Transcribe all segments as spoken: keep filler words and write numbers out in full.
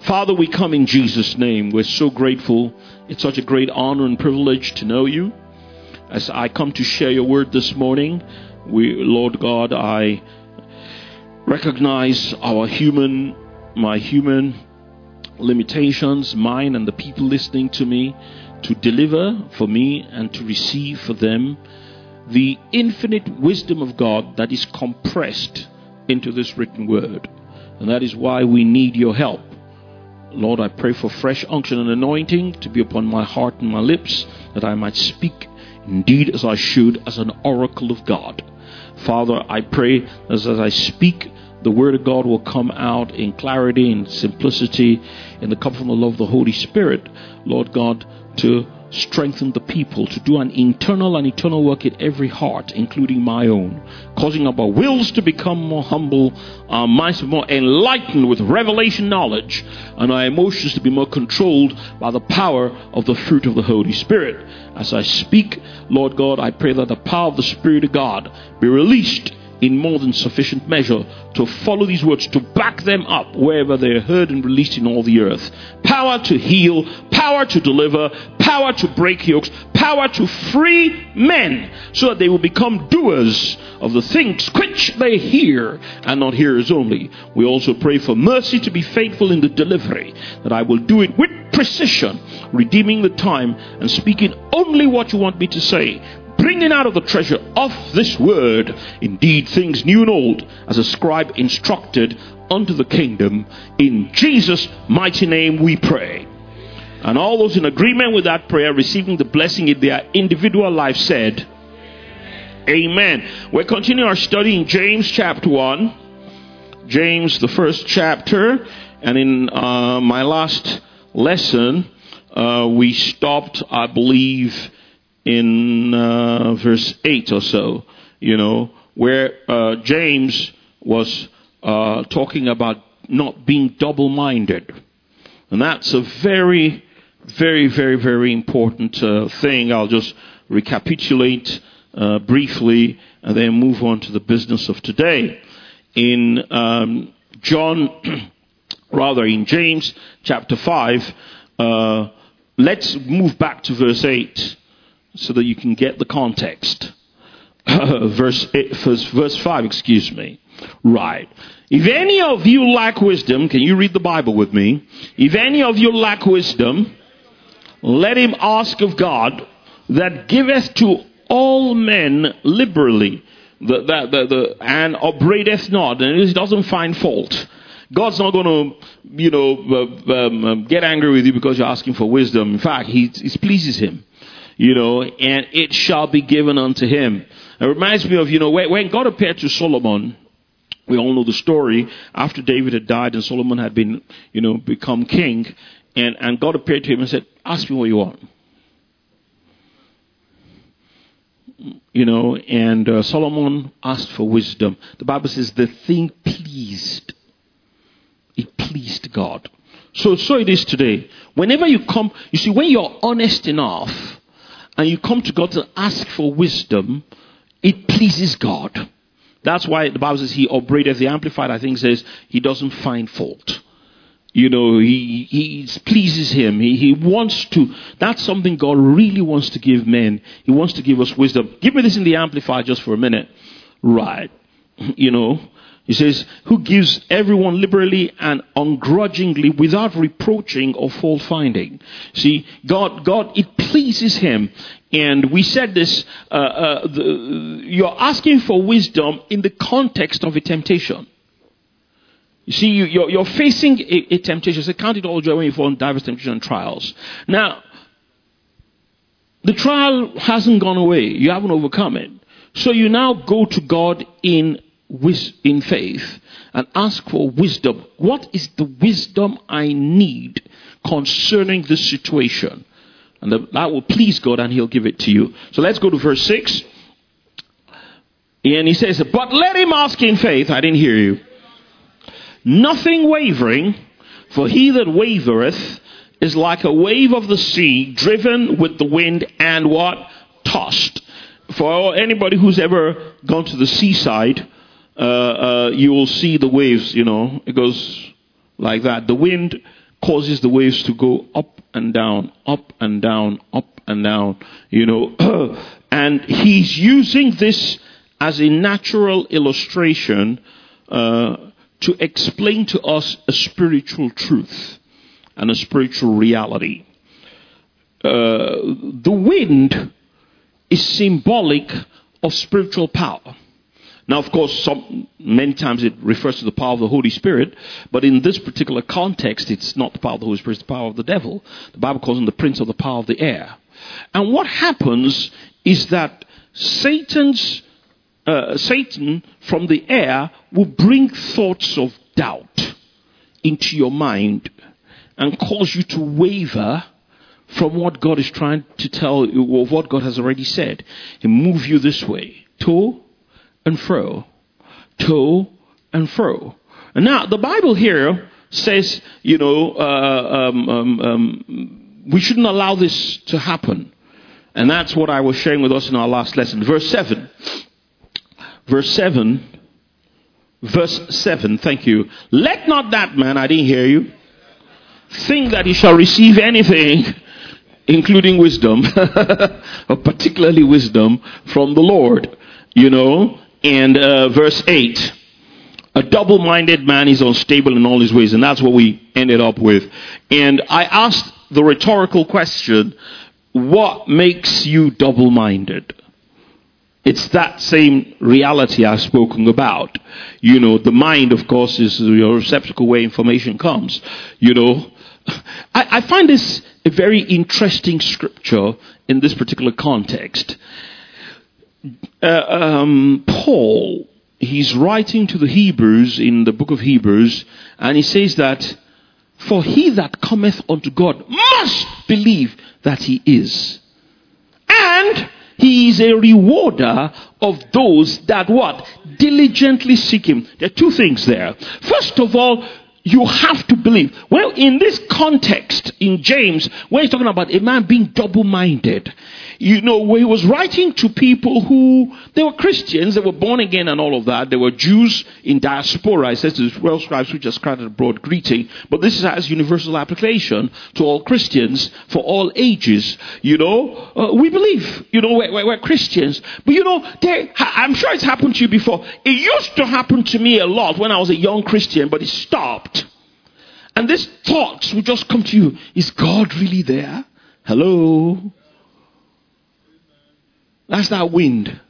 Father, we come in Jesus' name. We're so grateful. It's such a great honor and privilege to know you. As I come to share your word this morning, we, Lord God, I recognize our human, my human limitations, mine and the people listening to me, to deliver for me and to receive for them the infinite wisdom of God that is compressed into this written word. And that is why we need your help. Lord, I pray for fresh unction and anointing to be upon my heart and my lips, that I might speak indeed as I should, as an oracle of God. Father, I pray as, as I speak, the word of God will come out in clarity and simplicity, in the comfort and the love of the Holy Spirit, Lord God, to strengthen the people, to do an internal and eternal work in every heart, including my own, causing our wills to become more humble, our minds to be more enlightened with revelation knowledge, and our emotions to be more controlled by the power of the fruit of the Holy Spirit. As I speak, Lord God, I pray that the power of the Spirit of God be released in more than sufficient measure to follow these words, to back them up wherever they are heard and released in all the earth. Power to heal, power to deliver, power to break yokes, power to free men so that they will become doers of the things which they hear and not hearers only. We also pray for mercy to be faithful in the delivery, that I will do it with precision, redeeming the time and speaking only what you want me to say, bringing out of the treasure of this word, indeed, things new and old, as a scribe instructed unto the kingdom. In Jesus' mighty name we pray. And all those in agreement with that prayer, receiving the blessing in their individual life, said, Amen. We're continuing our study in James chapter one. James, the first chapter. And in uh, my last lesson, uh, we stopped, I believe, in uh, verse eight or so, you know, where uh, James was uh, talking about not being double-minded. And that's a very, very, very, very important uh, thing. I'll just recapitulate uh, briefly and then move on to the business of today. In um, John, rather in James chapter five, uh, let's move back to verse eight. So that you can get the context. verse, eight, verse, verse five, excuse me. Right. If any of you lack wisdom, can you read the Bible with me? If any of you lack wisdom, let him ask of God, that giveth to all men liberally, the, the, the, the, and upbraideth not, and he doesn't find fault. God's not going to, you know, uh, um, get angry with you because you're asking for wisdom. In fact, he, it pleases him. You know, and it shall be given unto him. It reminds me of, you know, when God appeared to Solomon, we all know the story, after David had died and Solomon had been, you know, become king, and, and God appeared to him and said, ask me what you want. You know, and uh, Solomon asked for wisdom. The Bible says the thing pleased. It pleased God. So, so it is today. Whenever you come, you see, when you're honest enough, and you come to God to ask for wisdom, it pleases God. That's why the Bible says he upbraideth. The Amplified, I think, says he doesn't find fault. You know, he, he pleases him. He, he wants to. That's something God really wants to give men. He wants to give us wisdom. Give me this in the Amplified just for a minute. Right. You know, he says, who gives everyone liberally and ungrudgingly without reproaching or fault finding. See, God, God, it pleases him. And we said this, uh, uh, the, you're asking for wisdom in the context of a temptation. You see, you, you're, you're facing a, a temptation. So count it all joy when you fall in diverse temptation and trials. Now, the trial hasn't gone away. You haven't overcome it. So you now go to God in in faith and ask for wisdom. What is the wisdom I need concerning this situation? And that will please God and he'll give it to you. So let's go to verse six. And he says, but let him ask in faith. I didn't hear you. Nothing wavering, for he that wavereth is like a wave of the sea, driven with the wind and what? Tossed. For anybody who's ever gone to the seaside, Uh, uh, you will see the waves, you know, it goes like that. The wind causes the waves to go up and down, up and down, up and down, you know. And he's using this as a natural illustration uh, to explain to us a spiritual truth and a spiritual reality. Uh, the wind is symbolic of spiritual power. Now, of course, some, many times it refers to the power of the Holy Spirit, but in this particular context, it's not the power of the Holy Spirit, it's the power of the devil. The Bible calls him the prince of the power of the air. And what happens is that Satan's, uh, Satan from the air will bring thoughts of doubt into your mind and cause you to waver from what God is trying to tell you, or what God has already said. He move you this way, to and fro, to and fro. And now the Bible here says, you know, uh, um, um, um, we shouldn't allow this to happen. And that's what I was sharing with us in our last lesson. Verse seven. Verse seven. Verse seven. Thank you. Let not that man, I didn't hear you, think that he shall receive anything, including wisdom, or particularly wisdom, from the Lord. You know, and uh, verse eight. A double-minded man is unstable in all his ways. And that's what we ended up with. And I asked the rhetorical question, what makes you double-minded? It's that same reality I've spoken about. You know, the mind, of course, is your receptacle where information comes. You know, I, I find this a very interesting scripture in this particular context. Uh, um, Paul, he's writing to the Hebrews in the book of Hebrews, and he says that, for he that cometh unto God must believe that he is. And he is a rewarder of those that what? Diligently seek him. There are two things there. First of all, you have to believe. Well, in this context, in James, where he's talking about a man being double-minded, you know, where he was writing to people who, they were Christians, they were born again and all of that. They were Jews in diaspora. It says to the twelve scribes which are scattered abroad greeting. But this has universal application to all Christians for all ages. You know, uh, we believe, you know, we're, we're Christians. But you know, they, I'm sure it's happened to you before. It used to happen to me a lot when I was a young Christian, but it stopped. And these thoughts would just come to you. Is God really there? Hello? That's that wind.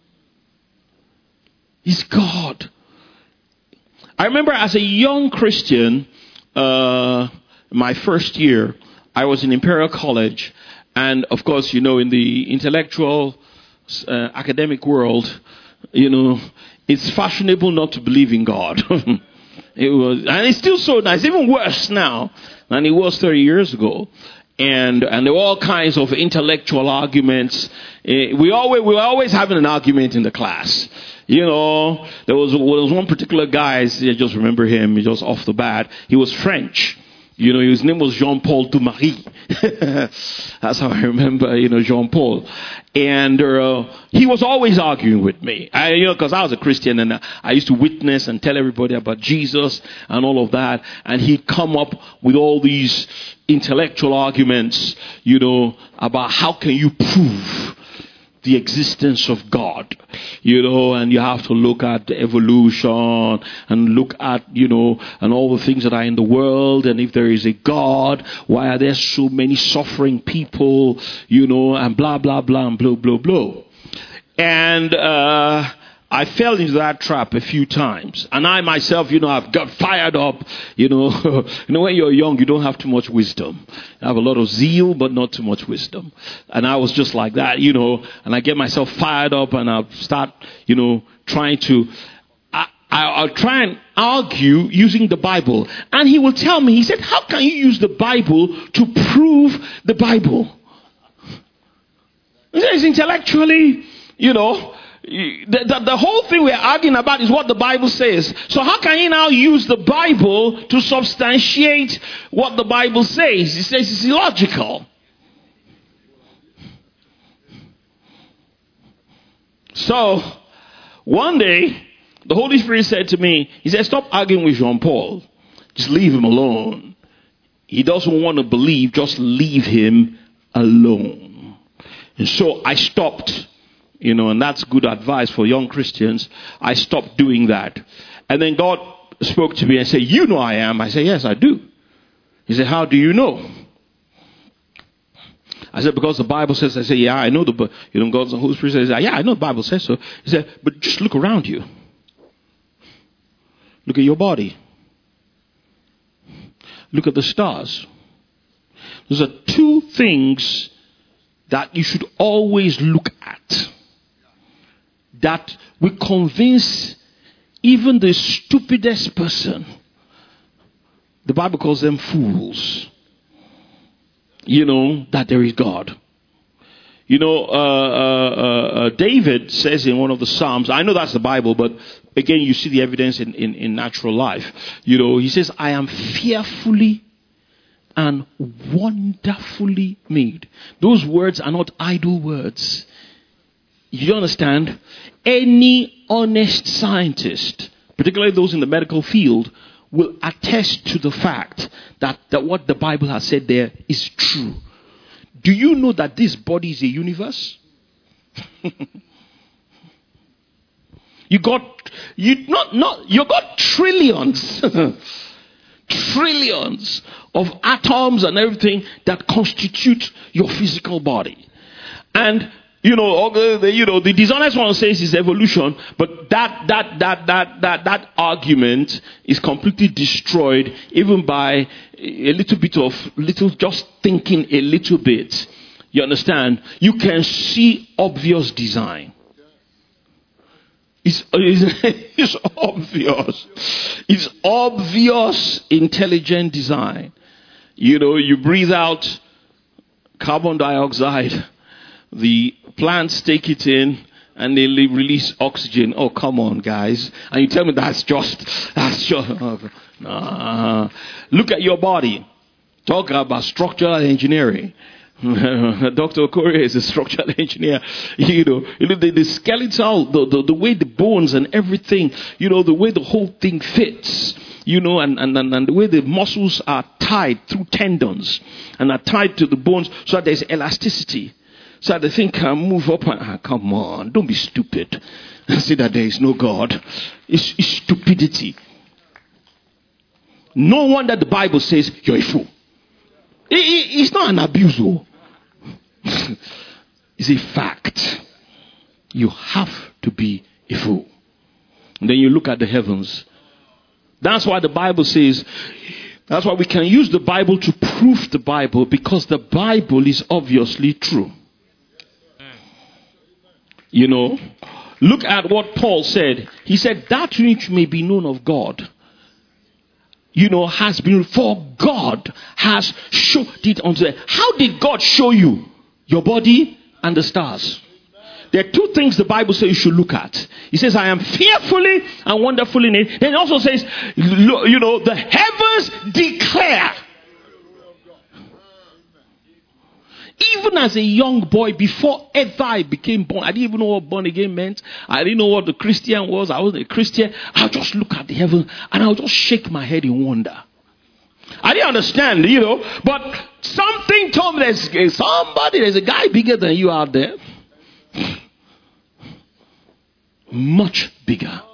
Is God. I remember as a young Christian, uh, my first year, I was in Imperial College. And of course, you know, in the intellectual, uh, academic world, you know, it's fashionable not to believe in God. It was, and it's still so nice, even worse now than it was thirty years ago. And and there were all kinds of intellectual arguments. Uh, we always we were always having an argument in the class. You know, there was there was one particular guy. I just remember him. He just off the bat. He was French. You know, his name was Jean-Paul Dumarie. That's how I remember, you know, Jean-Paul. And uh, he was always arguing with me. I, you know, because I was a Christian and I used to witness and tell everybody about Jesus and all of that. And he'd come up with all these intellectual arguments, you know, about how can you prove the existence of God, you know, and you have to look at evolution and look at, you know, and all the things that are in the world. And if there is a God, why are there so many suffering people, you know, and blah, blah, blah, and blah, blah, blah. And uh, I fell into that trap a few times. And I myself, you know, I've got fired up, you know. You know, when you're young, you don't have too much wisdom. I have a lot of zeal, but not too much wisdom. And I was just like that, you know, and I get myself fired up and I start, you know, trying to, I, I, I'll try and argue using the Bible. And he will tell me, he said, how can you use the Bible to prove the Bible? It's intellectually, you know, The, the, the whole thing we're arguing about is what the Bible says. So how can you now use the Bible to substantiate what the Bible says? It says it's illogical. So one day, the Holy Spirit said to me, he said, stop arguing with Jean-Paul. Just leave him alone. he doesn't want to believe, just leave him alone. And so I stopped, you know, and that's good advice for young Christians. I stopped doing that. And then God spoke to me and said, you know I am. I said, yes, I do. He said, how do you know? I said, because the Bible says. I said, yeah, I know the, you know, God's the Holy Spirit says, yeah, I know the Bible says so. He said, but just look around you. Look at your body. Look at the stars. Those are two things that you should always look at. That will convince even the stupidest person. The Bible calls them fools. You know, that there is God. You know, uh, uh, uh, David says in one of the Psalms, I know that's the Bible, but again, you see the evidence in, in, in natural life. You know, he says, I am fearfully and wonderfully made. Those words are not idle words. You understand? Any honest scientist, particularly those in the medical field, will attest to the fact that, that what the Bible has said there is true. Do you know that this body is a universe? you got you not not you got trillions, trillions of atoms and everything that constitute your physical body, and. You know, all the, the, you know, the dishonest one says it's evolution, but that, that, that, that, that, that argument is completely destroyed even by a little bit of, little, just thinking a little bit. You understand? You can see obvious design. It's, it's, it's obvious. It's obvious intelligent design. You know, you breathe out carbon dioxide. The plants take it in and they release oxygen. Oh, come on, guys. And you tell me that's just, that's just, nah. Look at your body. Talk about structural engineering. Doctor Okorie is a structural engineer. You know, you know the, the skeletal, the, the, the way the bones and everything, you know, the way the whole thing fits. You know, and, and, and the way the muscles are tied through tendons and are tied to the bones so that there's elasticity. So the thing can move up and, ah, come on, don't be stupid and say that there is no God. It's, it's stupidity. No wonder the Bible says you're a fool. It, it, it's not an abuse, though. It's a fact. You have to be a fool. And then you look at the heavens. That's why the Bible says, that's why we can use the Bible to prove the Bible, because the Bible is obviously true. You know, look at what Paul said. He said, that which may be known of God, you know, has been, for God has showed it unto them. How did God show you? Your body and the stars. There are two things the Bible says you should look at. He says, I am fearfully and wonderfully made. Then it also says, you know, the heavens declare. Even as a young boy, before ever I became born, I didn't even know what born again meant. I didn't know what the Christian was. I wasn't a Christian. I'll just look at the heaven and I'll just shake my head in wonder. I didn't understand, you know, but something told me there's somebody, there's a guy bigger than you out there. Much bigger.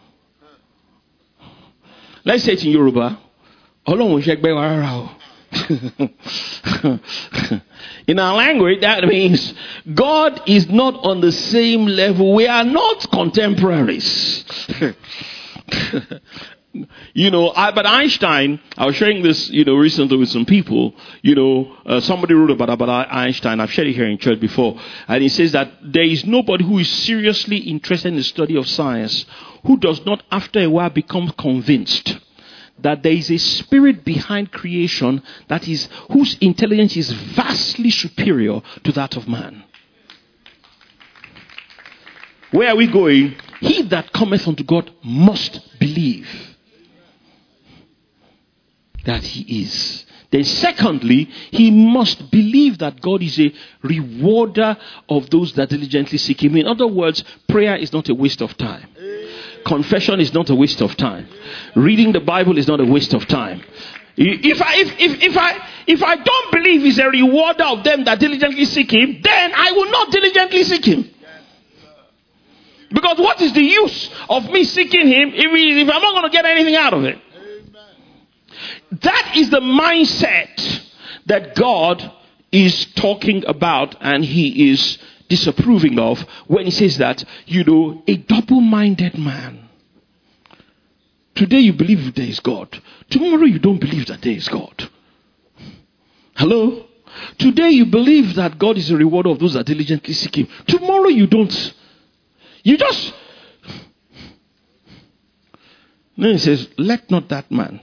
Let's say it in Yoruba. In our language, that means God is not on the same level. We are not contemporaries. You know, Albert Einstein, I was sharing this, you know, recently with some people. You know, uh, somebody wrote about Albert Einstein. I've shared it here in church before. And he says that there is nobody who is seriously interested in the study of science who does not after a while become convinced that there is a spirit behind creation that is, whose intelligence is vastly superior to that of man. Where are we going? He that cometh unto God must believe that he is. Then secondly, he must believe that God is a rewarder of those that diligently seek him. In other words, prayer is not a waste of time. Confession is not a waste of time. Reading the Bible is not a waste of time. If I if, if if I if I don't believe he's a rewarder of them that diligently seek him, then I will not diligently seek him. Because what is the use of me seeking him if, we, if I'm not going to get anything out of it? That is the mindset that God is talking about and he is disapproving of when he says that, you know, a double-minded man. Today you believe there is God. Tomorrow you don't believe that there is God. Hello? Today you believe that God is a rewarder of those that diligently seek him. Tomorrow you don't. You just... Then he says, let not that man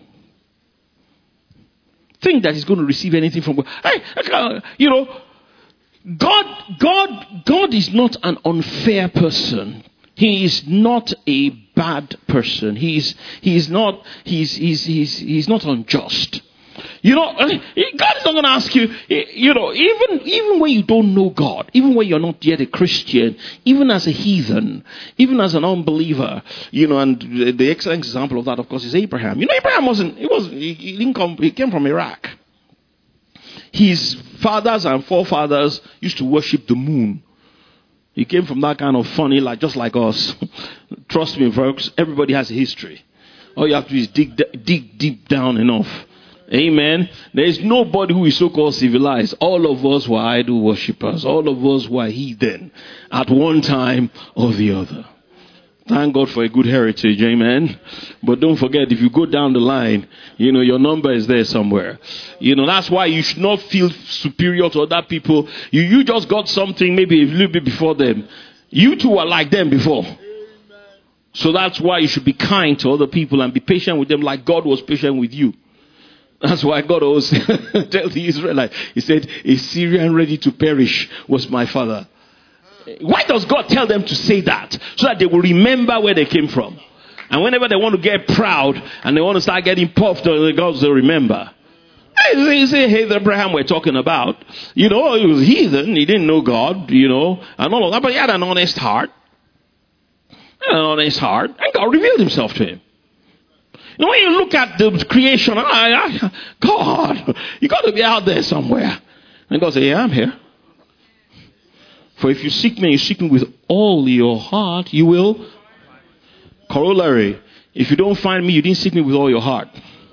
think that he's going to receive anything from God. Hey, you know, God, God, God is not an unfair person. He is not a bad person. He is, he is not, he's, he's, he's, he's not unjust. You know, God is not going to ask you, you know, even, even when you don't know God, even when you're not yet a Christian, even as a heathen, even as an unbeliever, you know, and the excellent example of that, of course, is Abraham. You know, Abraham wasn't, he wasn't, he didn't come, he came from Iraq. His fathers and forefathers used to worship the moon. He came from that kind of funny, like just like us. Trust me, folks, everybody has a history. All you have to do is dig, dig deep down enough. Amen. There is nobody who is so-called civilized. All of us were idol worshippers. All of us were heathen at one time or the other. Thank God for a good heritage. Amen. But don't forget, if you go down the line, you know, your number is there somewhere. You know, that's why you should not feel superior to other people. You, you just got something maybe a little bit before them. You too were like them before. So that's why you should be kind to other people and be patient with them like God was patient with you. That's why God always tell the Israelites, he said, a Syrian ready to perish was my father. Why does God tell them to say that? So that they will remember where they came from. And whenever they want to get proud and they want to start getting puffed, God will remember. They say, hey, the Abraham we're talking about, you know, he was heathen, he didn't know God, you know, and all of that, but he had an honest heart. An honest heart, and God revealed himself to him. You know, when you look at the creation, I, I, God, you got to be out there somewhere. And God said, yeah, I'm here. For if you seek me, you seek me with all your heart, you will. Corollary, if you don't find me, you didn't seek me with all your heart.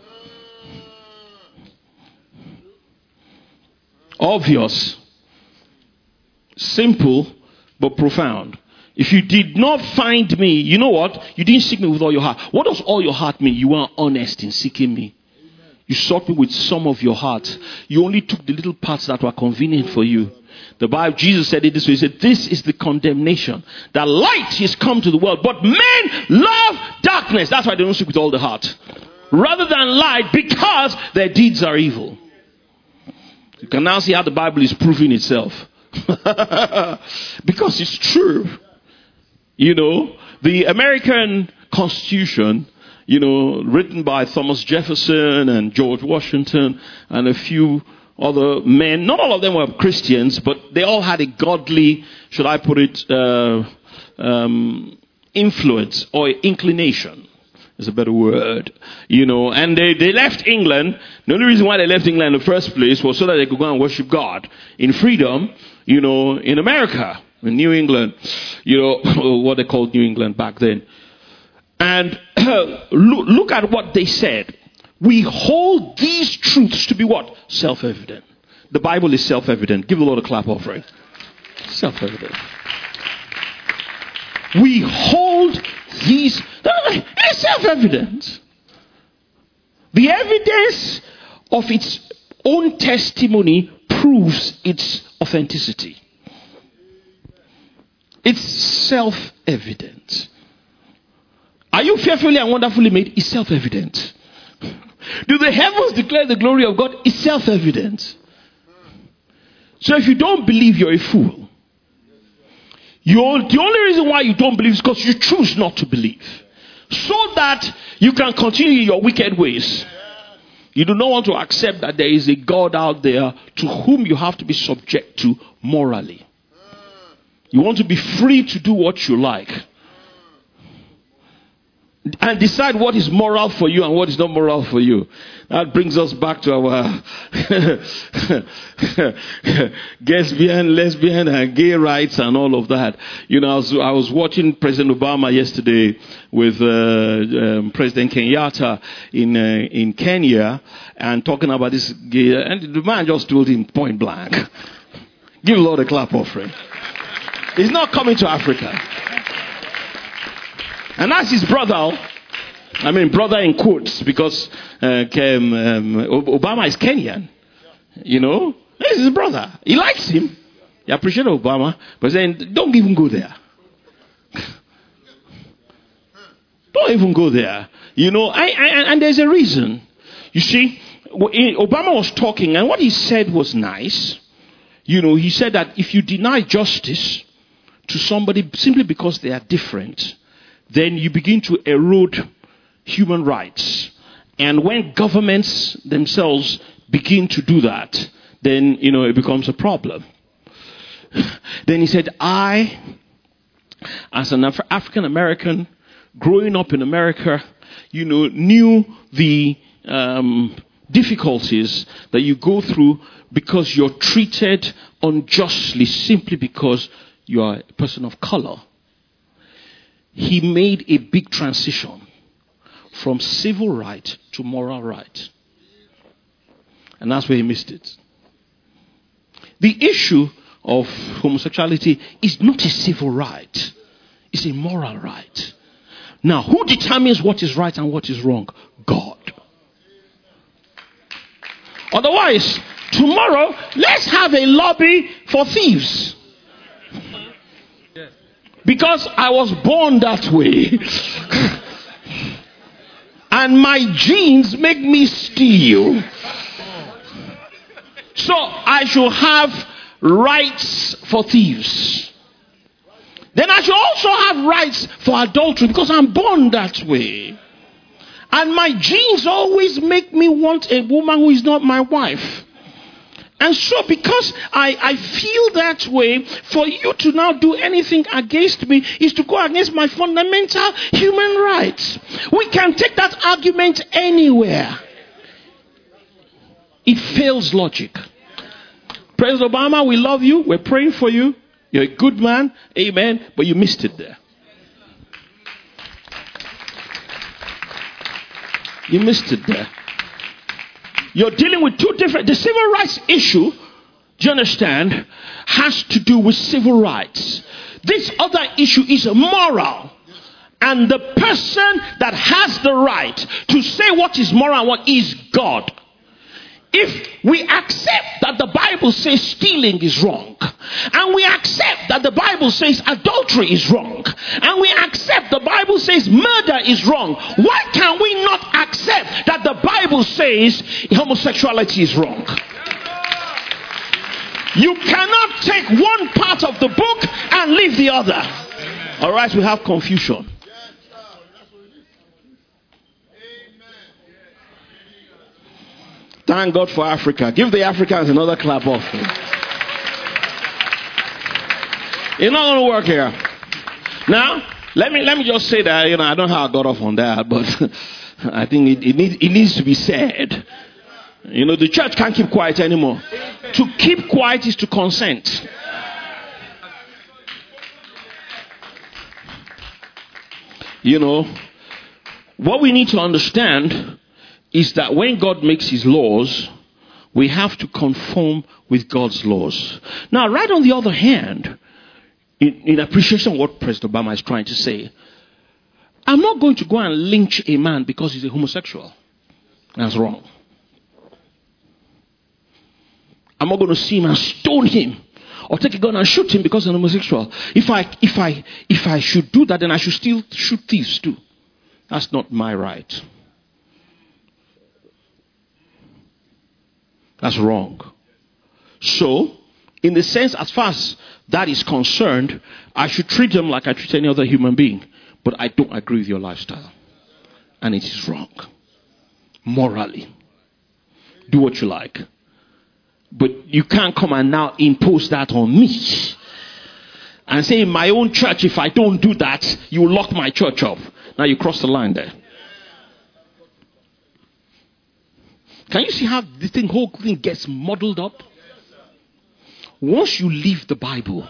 Obvious, simple, but profound. If you did not find me, you know what? You didn't seek me with all your heart. What does all your heart mean? You weren't honest in seeking me. You sought me with some of your heart. You only took the little parts that were convenient for you. The Bible, Jesus said it this way. He said, this is the condemnation. That light is come to the world, but men love darkness. That's why they don't seek with all the heart. Rather than light, because their deeds are evil. You can now see how the Bible is proving itself. Because it's true. You know, the American Constitution, you know, written by Thomas Jefferson and George Washington and a few other men. Not all of them were Christians, but they all had a godly, should I put it, uh, um, influence or inclination. Is a better word. You know, and they, they left England. The only reason why they left England in the first place was so that they could go and worship God in freedom, you know, in America. In New England, you know, what they called New England back then. And look, look at what they said. We hold these truths to be what? Self-evident. The Bible is self-evident. Give the Lord a clap offering. Self-evident. We hold these. It's self-evident. The evidence of its own testimony proves its authenticity. It's self-evident. Are you fearfully and wonderfully made? It's self-evident. Do the heavens declare the glory of God? It's self-evident. So if you don't believe, you're a fool. You're, the only reason why you don't believe is because you choose not to believe. So that you can continue your wicked ways. You do not want to accept that there is a God out there to whom you have to be subject to morally. You want to be free to do what you like. And decide what is moral for you and what is not moral for you. That brings us back to our lesbian, lesbian and gay rights and all of that. You know, I was, I was watching President Obama yesterday with uh, um, President Kenyatta in uh, in Kenya and talking about this gay, and the man just told him point blank, give the Lord a clap offering. He's not coming to Africa. And that's his brother. I mean, brother in quotes, because uh, um, um, Obama is Kenyan. You know, this is his brother. He likes him. He appreciates Obama, but saying, don't even go there. Don't even go there. You know, I, I, and there's a reason. You see, Obama was talking, and what he said was nice. You know, he said that if you deny justice to somebody simply because they are different, then you begin to erode human rights. And when governments themselves begin to do that, then, you know, it becomes a problem. Then he said, I, as an Af- African American, growing up in America, you know, knew the um, difficulties that you go through because you're treated unjustly simply because you are a person of color. He made a big transition from civil right to moral right. And that's where he missed it. The issue of homosexuality is not a civil right. It's a moral right. Now, who determines what is right and what is wrong? God. Otherwise, tomorrow, let's have a lobby for thieves. Because I was born that way. And my genes make me steal. So I should have rights for thieves. Then I should also have rights for adultery because I'm born that way. And my genes always make me want a woman who is not my wife. And so because I, I feel that way, for you to now do anything against me is to go against my fundamental human rights. We can take that argument anywhere. It fails logic. President Obama, we love you. We're praying for you. You're a good man. Amen. But you missed it there. You missed it there. You're dealing with two different... The civil rights issue, do you understand, has to do with civil rights. This other issue is moral. And the person that has the right to say what is moral and what is God. If we accept that the Bible says stealing is wrong, and we accept that the Bible says adultery is wrong, and we accept the Bible says murder is wrong, why can we not accept that the Bible says homosexuality is wrong? You cannot take one part of the book and leave the other. All right, we have confusion. Thank God for Africa. Give the Africans another clap off. It's not going to work here. Now, let me let me just say that, you know, I don't know how I got off on that, but I think it, it, need, it needs to be said. You know, the church can't keep quiet anymore. To keep quiet is to consent. You know, what we need to understand is that when God makes his laws, we have to conform with God's laws. Now, right on the other hand, in, in appreciation of what President Obama is trying to say, I'm not going to go and lynch a man because he's a homosexual. That's wrong. I'm not going to see him and stone him or take a gun and shoot him because he's a homosexual. If I, if I, if I should do that, then I should still shoot thieves too. That's not my right. That's wrong. So, in the sense, as far as that is concerned, I should treat them like I treat any other human being. But I don't agree with your lifestyle. And it is wrong. Morally. Do what you like. But you can't come and now impose that on me. And say, in my own church, if I don't do that, you will lock my church up. Now you cross the line there. Can you see how this thing, whole thing gets muddled up? Once you leave the Bible,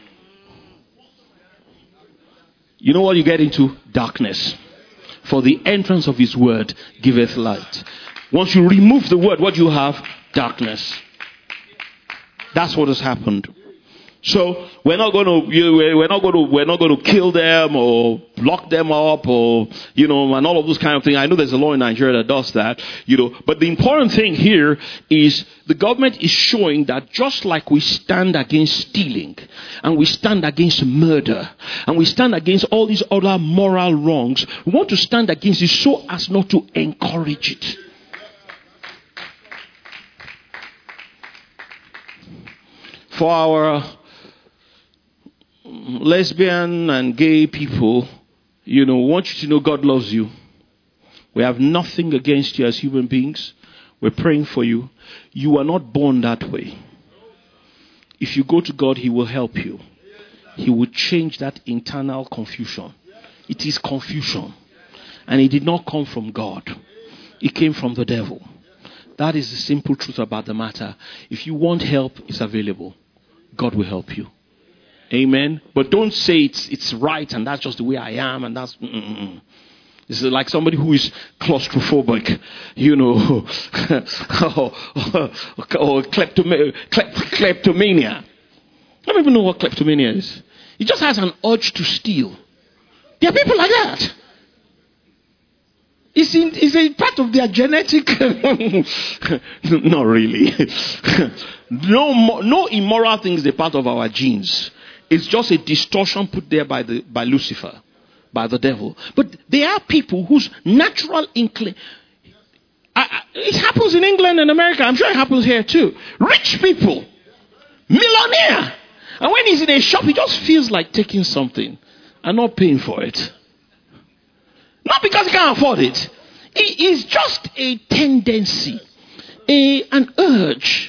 you know what you get into? Darkness. For the entrance of his word giveth light. Once you remove the word, what do you have? Darkness. That's what has happened. So we're not going to, you, we're not going to, we're not going to kill them or lock them up or, you know, and all of those kind of things. I know there's a law in Nigeria that does that, you know. But the important thing here is the government is showing that just like we stand against stealing and we stand against murder and we stand against all these other moral wrongs, we want to stand against it so as not to encourage it. For our lesbian and gay people, you know, want you to know God loves you. We have nothing against you as human beings. We're praying for you. You are not born that way. If you go to God, he will help you. He will change that internal confusion. It is confusion. And it did not come from God. It came from the devil. That is the simple truth about the matter. If you want help, it's available. God will help you. Amen. But don't say it's it's right and that's just the way I am and that's mm-mm. It's like somebody who is claustrophobic, you know, or, or kleptoma- kleptomania. I don't even know what kleptomania is. He just has an urge to steal. There are people like that. It's, in, it's a part of their genetic. Not really. no, no immoral thing is a part of our genes. It's just a distortion put there by the by Lucifer, by the devil. But there are people whose natural inclination. It happens in England and America. I'm sure it happens here too. Rich people, millionaire, and when he's in a shop, he just feels like taking something and not paying for it. Not because he can't afford it. It is just a tendency, a an urge.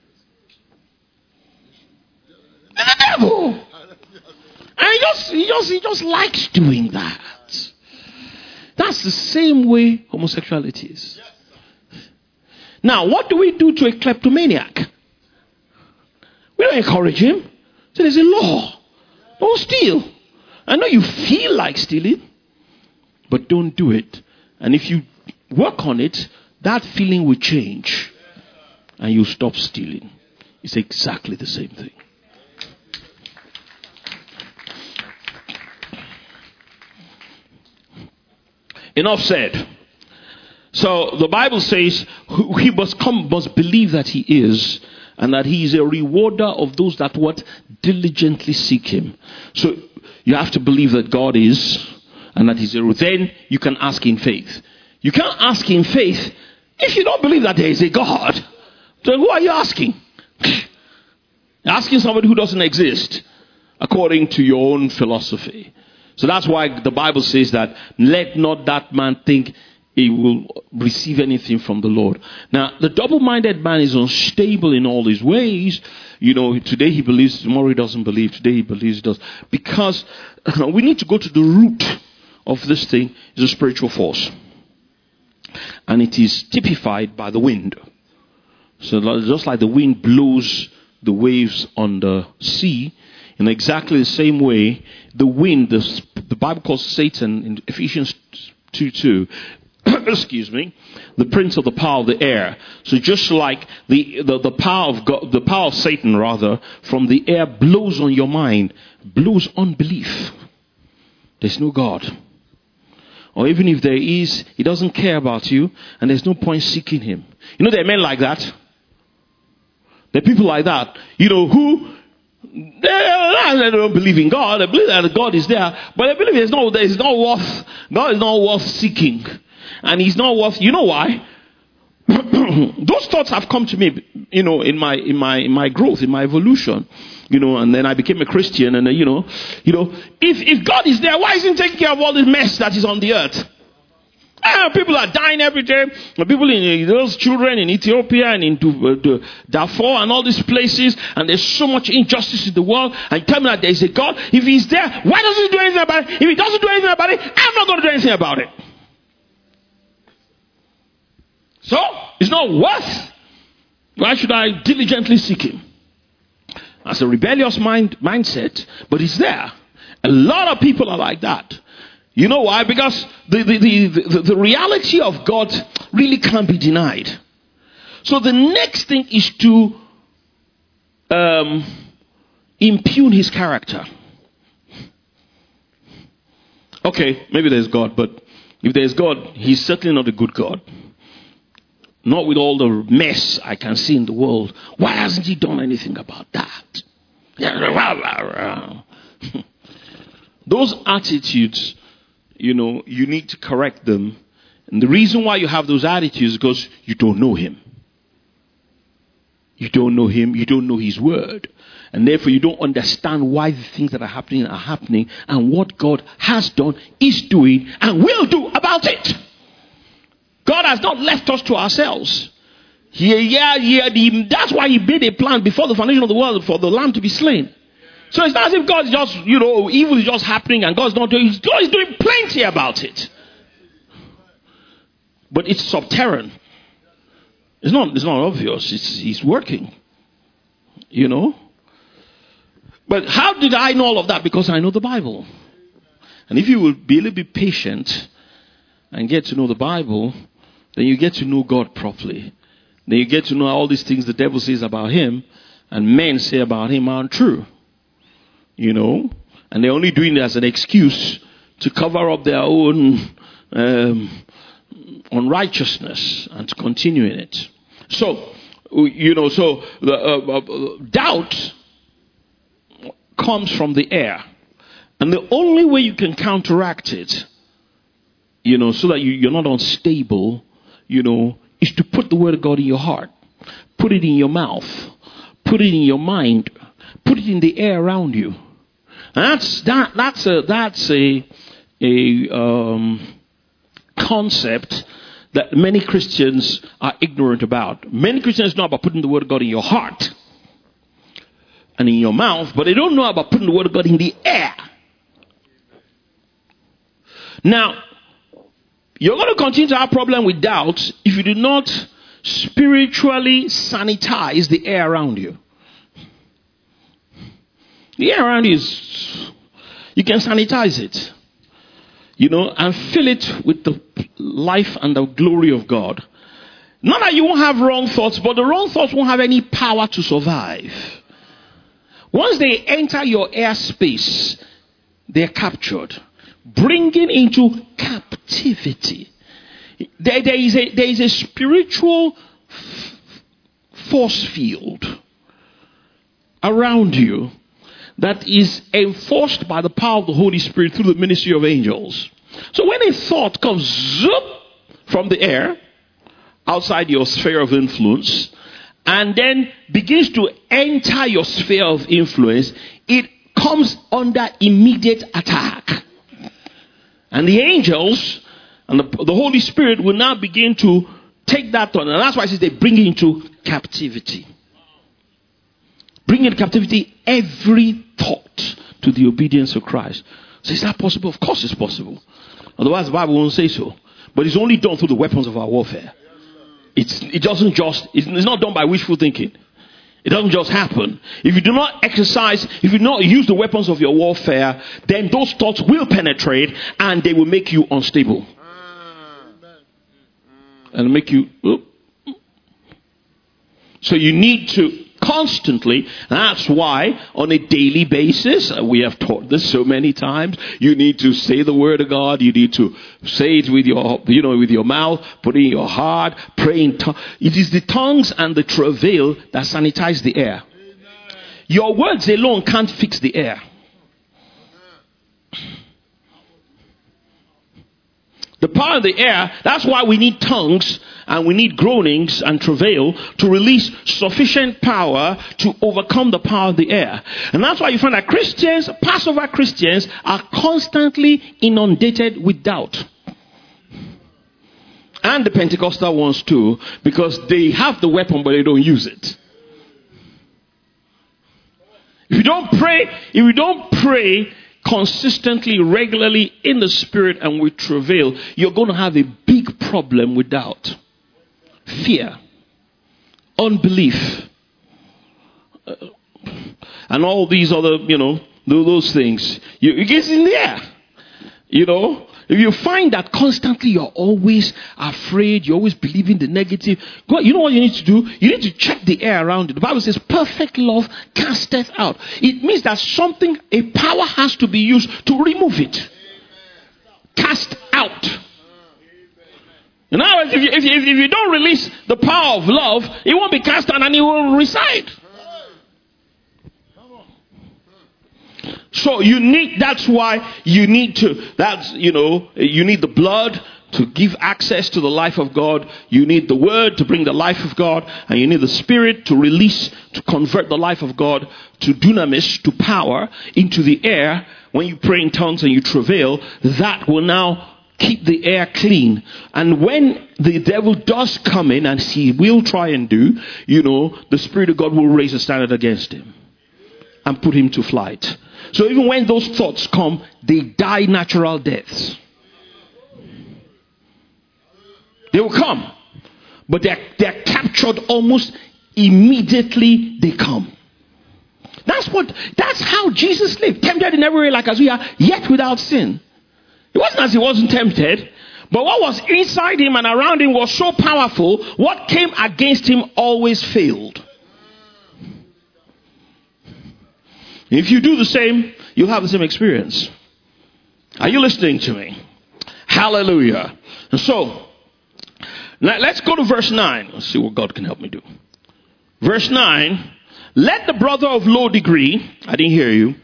And the devil. And he just, he just, he just likes doing that. That's the same way homosexuality is. Now, what do we do to a kleptomaniac? We don't encourage him. So there's a law. Don't steal. I know you feel like stealing, but don't do it. And if you work on it, that feeling will change. And you'll stop stealing. It's exactly the same thing. Enough said. So the Bible says he must come, must believe that he is, and that he is a rewarder of those that what diligently seek him. So you have to believe that God is, and that he's a. Then you can ask in faith. You can't ask in faith if you don't believe that there is a God. Then who are you asking? You're asking somebody who doesn't exist, according to your own philosophy. So that's why the Bible says that let not that man think he will receive anything from the Lord. Now, the double-minded man is unstable in all his ways. You know, today he believes, tomorrow he doesn't believe, today he believes he does. Because uh, we need to go to the root of this thing. It's a spiritual force. And it is typified by the wind. So just like the wind blows the waves on the sea, in exactly the same way, the wind, the, the Bible calls Satan in Ephesians two two, excuse me, the prince of the power of the air. So just like the, the, the power of God, the power of Satan rather, from the air blows on your mind, blows unbelief. There's no God. Or even if there is, he doesn't care about you, and there's no point seeking him. You know, there are men like that. There are people like that, you know, who They, they don't believe in God. They believe that God is there, but they believe it's not. It's not worth. God is not worth seeking, and He's not worth. You know why? Those thoughts have come to me, you know, in my in my in my growth, in my evolution, you know, and then I became a Christian, and uh, you know, you know, if if God is there, why isn't He taking care of all this mess that is on the earth? Ah, people are dying every day. People in those children in Ethiopia and in Darfur and all these places, and there's so much injustice in the world. And tell me that there is a God. If He's there, why doesn't He do anything about it? If He doesn't do anything about it, I'm not going to do anything about it. So it's not worth. Why should I diligently seek Him? That's a rebellious mind mindset, but it's there. A lot of people are like that. You know why? Because the, the, the, the, the reality of God really can't be denied. So the next thing is to um, impugn His character. Okay, maybe there's God, but if there's God, He's certainly not a good God. Not with all the mess I can see in the world. Why hasn't He done anything about that? Those attitudes, you know, you need to correct them. And the reason why you have those attitudes is because you don't know Him. You don't know Him. You don't know His word. And therefore you don't understand why the things that are happening are happening and what God has done, is doing, and will do about it. God has not left us to ourselves. Yeah, yeah, yeah. The, that's why He made a plan before the foundation of the world for the Lamb to be slain. So it's not as if God's just, you know, evil is just happening and God's not doing. God is doing plenty about it. But it's subterranean. It's not. It's not obvious. It's He's working. You know. But how did I know all of that? Because I know the Bible. And if you will be a little bit patient and get to know the Bible, then you get to know God properly. Then you get to know all these things the devil says about Him and men say about Him aren't true. You know, and they're only doing it as an excuse to cover up their own um, unrighteousness and to continue in it. So, you know, so the uh, uh, doubt comes from the air. And the only way you can counteract it, you know, so that you, you're not unstable, you know, is to put the word of God in your heart. Put it in your mouth. Put it in your mind. Put it in the air around you. And that's that. That's a that's a a um, concept that many Christians are ignorant about. Many Christians know about putting the word of God in your heart and in your mouth, but they don't know about putting the word of God in the air. Now, you're going to continue to have a problem with doubt if you do not spiritually sanitize the air around you. The air around you is, you can sanitize it, you know, and fill it with the life and the glory of God. Not that you won't have wrong thoughts, but the wrong thoughts won't have any power to survive. Once they enter your airspace, they're captured, bringing into captivity. There, there, is a, there is a spiritual f- force field around you that is enforced by the power of the Holy Spirit through the ministry of angels. So when a thought comes zoop from the air, outside your sphere of influence, and then begins to enter your sphere of influence, it comes under immediate attack. And the angels and the, the Holy Spirit will now begin to take that on. And that's why it says they bring it into captivity. Bring into captivity every thought to the obedience of Christ. So is that possible? Of course it's possible. Otherwise the Bible won't say so. But it's only done through the weapons of our warfare. It's, it doesn't just, it's, it's not done by wishful thinking. It doesn't just happen. If you do not exercise, if you do not use the weapons of your warfare, then those thoughts will penetrate and they will make you unstable. And make you... So you need to constantly, that's why on a daily basis, we have taught this so many times, you need to say the word of God, you need to say it with your, you know, with your mouth, put it in your heart, pray in tongues. It is the tongues and the travail that sanitize the air. Your words alone can't fix the air. The power of the air, that's why we need tongues and we need groanings and travail to release sufficient power to overcome the power of the air. And that's why you find that Christians, Passover Christians, are constantly inundated with doubt. And the Pentecostal ones too, because they have the weapon but they don't use it. If you don't pray, if you don't pray consistently, regularly in the spirit and with travail, you're going to have a big problem with doubt, fear, unbelief, uh, and all these other, you know, those things. You, it gets in there, you know. If you find that constantly you're always afraid, you're always believing the negative, God, you know what you need to do? You need to check the air around it. The Bible says, perfect love casteth out. It means that something, a power has to be used to remove it. Cast out. In other words, if you, if, you, if you don't release the power of love, it won't be cast out and it will reside. So you need, that's why you need to, that's, you know, you need the blood to give access to the life of God. You need the word to bring the life of God. And you need the spirit to release, to convert the life of God to dunamis, to power, into the air. When you pray in tongues and you travail, that will now keep the air clean. And when the devil does come in, and he will try and do, you know, the Spirit of God will raise a standard against him and put him to flight. So even when those thoughts come, they die natural deaths. They will come. But they're, they're captured almost immediately they come. That's what, that's how Jesus lived. Tempted in every way like as we are, yet without sin. It wasn't as he wasn't tempted. But what was inside him and around him was so powerful, what came against him always failed. If you do the same, you'll have the same experience. Are you listening to me? Hallelujah. And so, now let's go to verse nine. Let's see what God can help me do. Verse nine. Let the brother of low degree, I didn't hear you,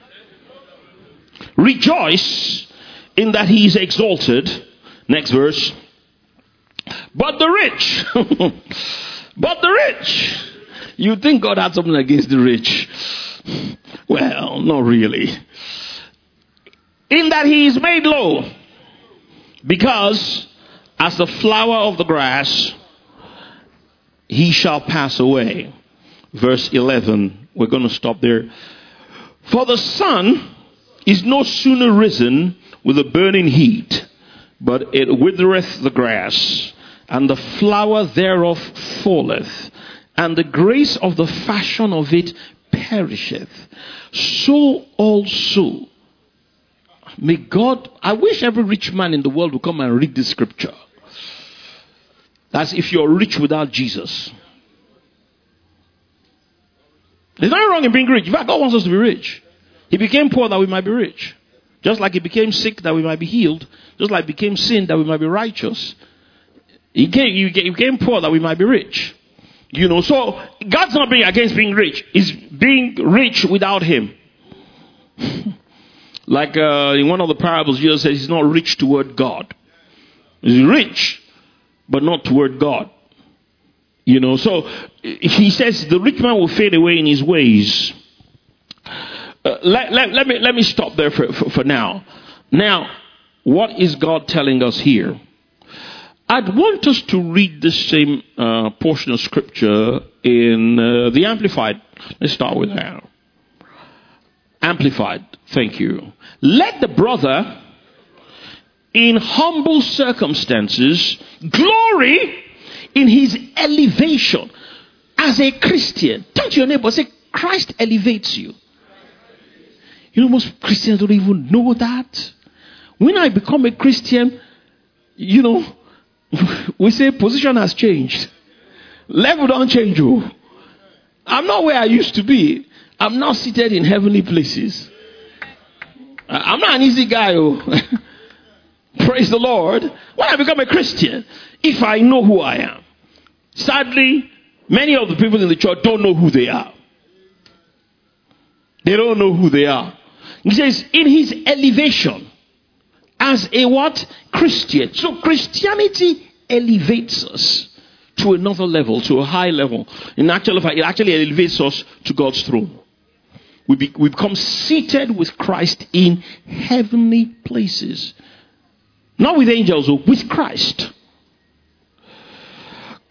rejoice in that he is exalted. Next verse. But the rich, but the rich. You think God had something against the rich? Well, not really. In that he is made low, because as the flower of the grass, he shall pass away. Verse eleven, we're going to stop there. For the sun is no sooner risen with a burning heat, but it withereth the grass, and the flower thereof falleth, and the grace of the fashion of it perisheth. So also, may God, I wish every rich man in the world would come and read this scripture. That's if you're rich without Jesus. There's nothing wrong in being rich. In fact, God wants us to be rich. He became poor that we might be rich. Just like he became sick that we might be healed. Just like he became sin that we might be righteous. He became, he became poor that we might be rich. You know, so God's not being against being rich. He's being rich without him. Like uh, in one of the parables, Jesus says he's not rich toward God. He's rich, but not toward God. You know, so he says the rich man will fade away in his ways. Uh, let, let, let, me, let me stop there for, for, for now. Now, what is God telling us here? I'd want us to read the same uh, portion of scripture in uh, the Amplified. Let's start with that. Amplified. Thank you. Let the brother in humble circumstances glory in his elevation as a Christian. Turn to your neighbor, say, Christ elevates you. You know, most Christians don't even know that. When I become a Christian, you know, we say position has changed. Level don't change. Oh. I'm not where I used to be. I'm now seated in heavenly places. I'm not an easy guy. Oh. Praise the Lord. When I become a Christian, if I know who I am. Sadly, many of the people in the church don't know who they are. They don't know who they are. He says, in his elevation, as a what? Christian. So Christianity elevates us to another level, to a high level. In actual fact, it actually elevates us to God's throne. We, be, we become seated with Christ in heavenly places. Not with angels, but with Christ.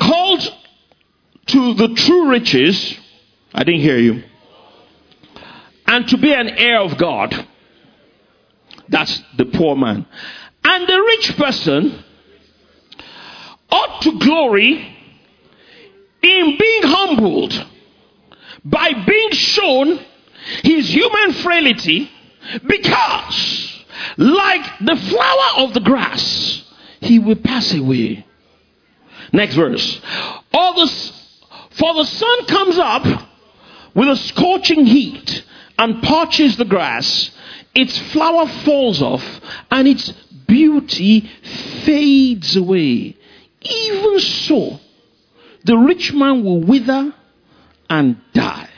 called to the true riches, I didn't hear you, and to be an heir of God. That's the poor man. And the rich person ought to glory in being humbled by being shown his human frailty, because like the flower of the grass, he will pass away. Next verse. All the, for the sun comes up with a scorching heat and parches the grass. Its flower falls off and its beauty fades away. Even so, the rich man will wither and die.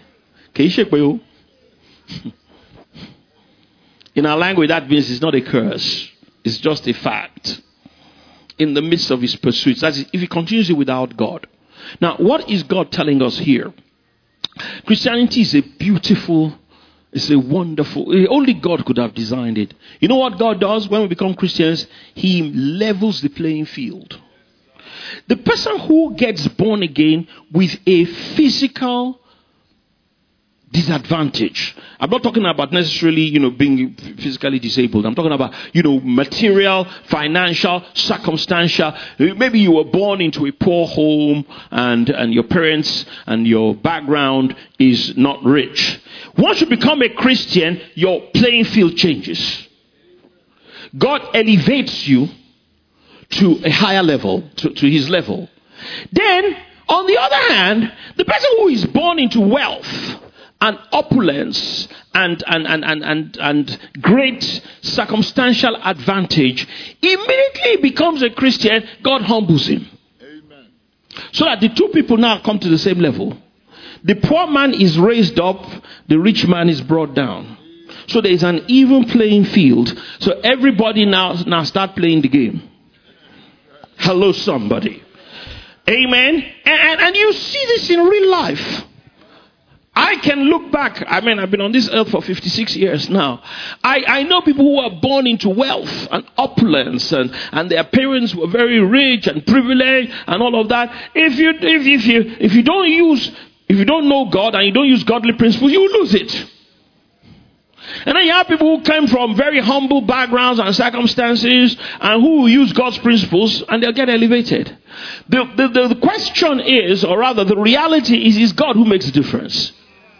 In our language, that means it's not a curse. It's just a fact. In the midst of his pursuits. That is, if he continues it without God. Now, what is God telling us here? Christianity is a beautiful, it's a wonderful, only God could have designed it. You know what God does when we become Christians? He levels the playing field. The person who gets born again with a physical disadvantage. I'm not talking about necessarily, you know, being physically disabled. I'm talking about, you know, material, financial, circumstantial. Maybe you were born into a poor home and, and your parents and your background is not rich. Once you become a Christian, your playing field changes. God elevates you to a higher level, to, to his level. Then, on the other hand, the person who is born into wealth and opulence and, and, and, and, and, and great circumstantial advantage immediately becomes a Christian, God humbles him. Amen. So that the two people now come to the same level. The poor man is raised up, the rich man is brought down. So there is an even playing field. So everybody now, now start playing the game. Hello, somebody. Amen. And, and, and you see this in real life. I can look back. I mean, I've been on this earth for fifty-six years now. I, I know people who were born into wealth and opulence, and, and their parents were very rich and privileged and all of that. If you if, if you if you don't use if you don't know God and you don't use godly principles, you lose it. And then you have people who came from very humble backgrounds and circumstances and who use God's principles and they'll get elevated. The, the, the, the question is, or rather the reality is, is God who makes the difference.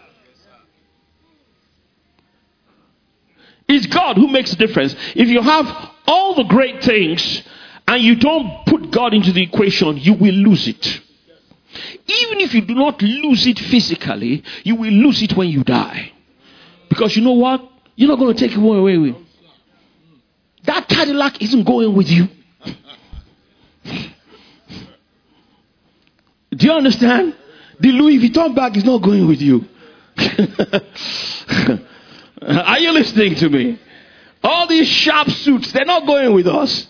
It's God who makes the difference. If you have all the great things and you don't put God into the equation, you will lose it. Even if you do not lose it physically, you will lose it when you die. Because you know what? You're not going to take it away with you. That Cadillac isn't going with you. Do you understand? The Louis Vuitton bag is not going with you. Are you listening to me? All these sharp suits, they're not going with us.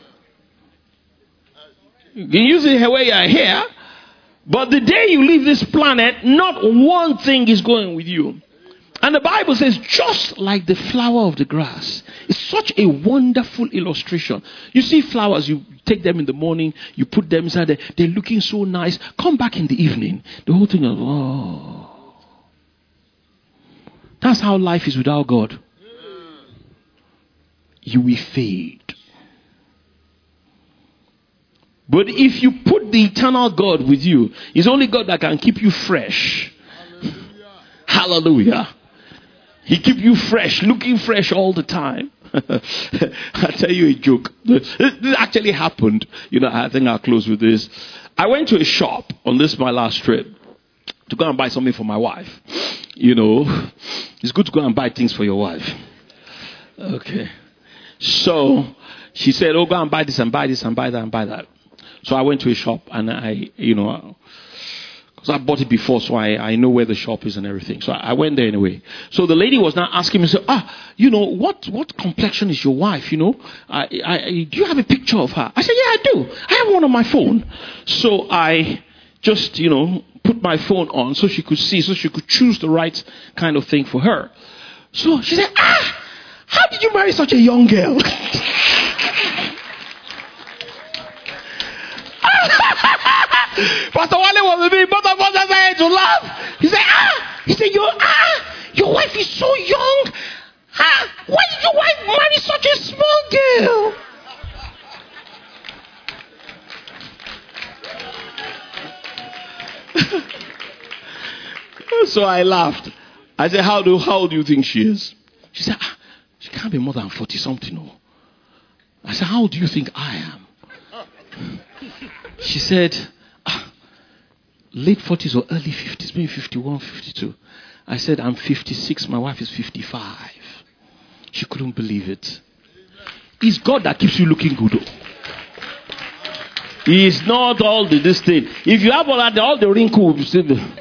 You can use it where you're here, but the day you leave this planet, not one thing is going with you. And the Bible says, just like the flower of the grass. It's such a wonderful illustration. You see flowers, you take them in the morning, you put them inside there, they're looking so nice. Come back in the evening, the whole thing is, oh. That's how life is without God. You will fade. But if you put the eternal God with you, it's only God that can keep you fresh. Hallelujah. Hallelujah. He keep you fresh, looking fresh all the time. I'll tell you a joke. This actually happened. You know, I think I'll close with this. I went to a shop on this my last trip to go and buy something for my wife. You know, it's good to go and buy things for your wife. Okay. So she said, oh, go and buy this and buy this and buy that and buy that. So I went to a shop and I, you know, because I bought it before, so I, I know where the shop is and everything. So I, I went there anyway. So the lady was now asking me, so, ah, you know, what, what complexion is your wife, you know? I, I, do you have a picture of her? I said, yeah, I do. I have one on my phone. So I just, you know, put my phone on so she could see, so she could choose the right kind of thing for her. So she said, ah, how did you marry such a young girl? Pastor Wale was with me. Both of us started to laugh. He said, ah, he said, your ah, your wife is so young. Ah, why did your wife marry such a small girl? So I laughed. I said, how do how old do you think she is? She said, ah, she can't be more than forty something. No. I said, how old do you think I am? She said, ah, late forties or early fifties, maybe fifty-one, fifty-two. I said, I'm fifty-six, my wife is fifty-five. She couldn't believe it. It's God that keeps you looking good. It's not all the this thing. If you have all that, all the wrinkles.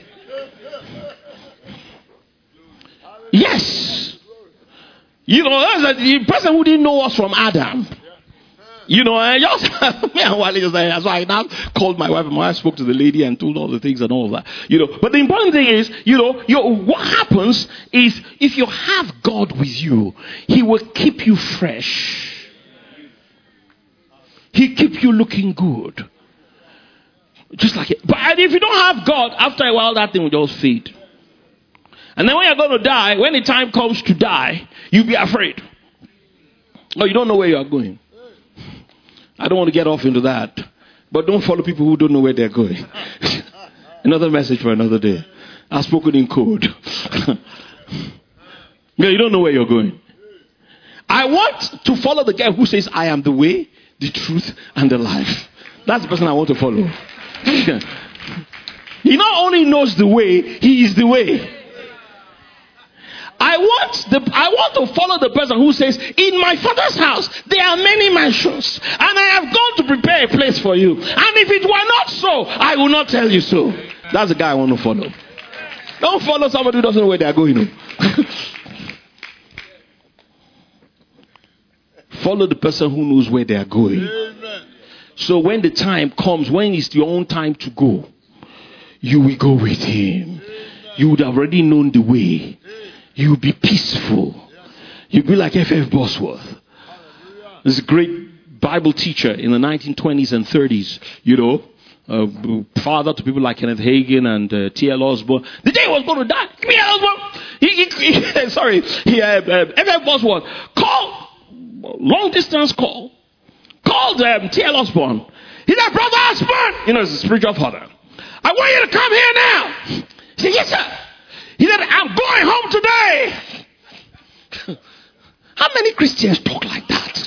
Yes. You know, that's the person who didn't know us from Adam. You know, I just, me and Wale just like, so I now called my wife, and my wife spoke to the lady and told all the things and all of that. You know, but the important thing is, you know, you, what happens is if you have God with you, He will keep you fresh. He keep you looking good. Just like it. But if you don't have God, after a while, that thing will just fade. And then when you're going to die, when the time comes to die, you'll be afraid. Oh, you don't know where you are going. I don't want to get off into that. But don't follow people who don't know where they're going. Another message for another day. I've spoken in code. Yeah, you don't know where you're going. I want to follow the guy who says, I am the way, the truth, and the life. That's the person I want to follow. He not only knows the way, he is the way. I want the I want to follow the person who says, in my Father's house there are many mansions, and I have gone to prepare a place for you. And if it were not so, I will not tell you so. That's the guy I want to follow. Don't follow somebody who doesn't know where they are going. Follow the person who knows where they are going. Amen. So when the time comes, when it's your own time to go, you will go with him. Amen. You would have already known the way. You'll be peaceful. You'll be like F F Bosworth. This a great Bible teacher in the nineteen twenties and thirties. You know, uh, father to people like Kenneth Hagin and uh, T L Osborne. The day he was going to die, T L Osborne. He, he, he, sorry, he, uh, uh, F F Bosworth called, long distance call, called um, T L Osborne. He said, Brother Osborne, you know, he's a spiritual father. I want you to come here now. He said, yes, sir. He said, I'm going home today. How many Christians talk like that?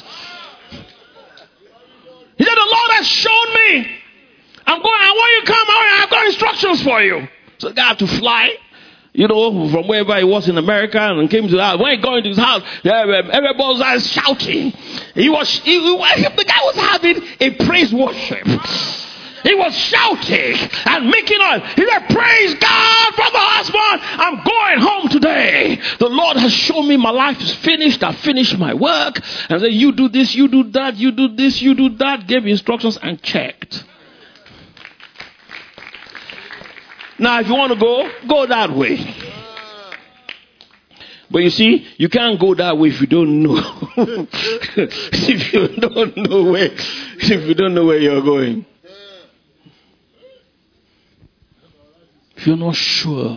He said, the Lord has shown me. I'm going, I want you to come. I've got instructions for you. So the guy had to fly, you know, from wherever he was in America, and came to the house. When he got into his house, everybody was shouting. He was, he, the guy was having a praise worship. He was shouting and making noise. He said, praise God, Brother Osborne. I'm going home today. The Lord has shown me my life is finished. I finished my work. And said, you do this, you do that, you do this, you do that. Gave instructions and checked. Now, if you want to go, go that way. But you see, you can't go that way if you don't know. If you don't know where, if you don't know where you're going. If you're not sure.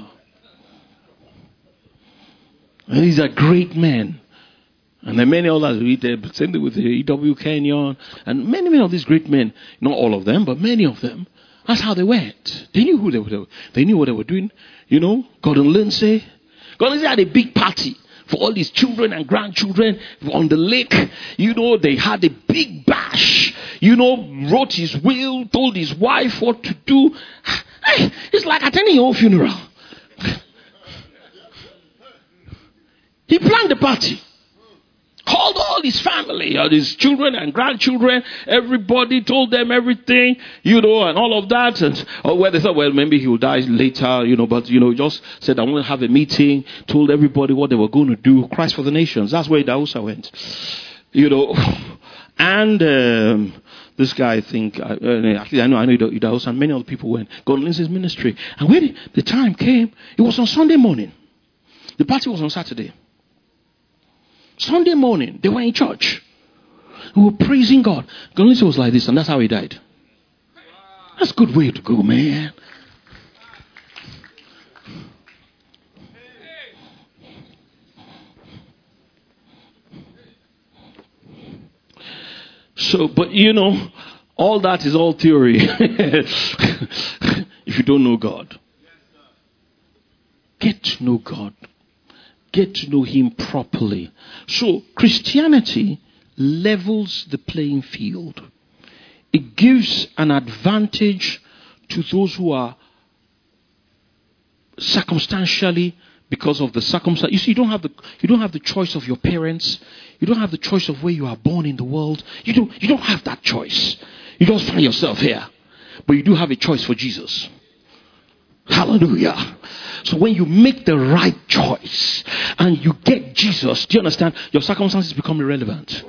And these are great men. And there are many others. We did same with E W Kenyon. And many, many of these great men, not all of them, but many of them, that's how they went. They knew who they were. They knew what they were doing. You know, Gordon Lindsay. Gordon Lindsay had a big party for all his children and grandchildren on the lake. You know, they had a big bash. You know, wrote his will, told his wife what to do. It's like attending your own funeral. He planned the party. Called all his family, all his children and grandchildren. Everybody told them everything, you know, and all of that. And or where they thought, well, maybe he will die later, you know, but, you know, just said, I want to have a meeting. Told everybody what they were going to do. Christ for the Nations. That's where Idahosa went. You know, and um, this guy, I think, uh, actually, I know, I know Idahosa, and many other people went. Gordon Lindsay's ministry. And when the time came, it was on Sunday morning. The party was on Saturday. Sunday morning, they were in church. We were praising God. Gordon Lindsay was like this, and that's how he died. That's a good way to go, man. So, but you know, all that is all theory. If you don't know God. Get to know God. Get to know Him properly. So, Christianity levels the playing field. It gives an advantage to those who are circumstantially, because of the circumstance. You see, you don't have the you don't have the choice of your parents. You don't have the choice of where you are born in the world. You don't you don't have that choice. You don't find yourself here. But you do have a choice for Jesus. Hallelujah. So when you make the right choice and you get Jesus, do you understand? Your circumstances become irrelevant.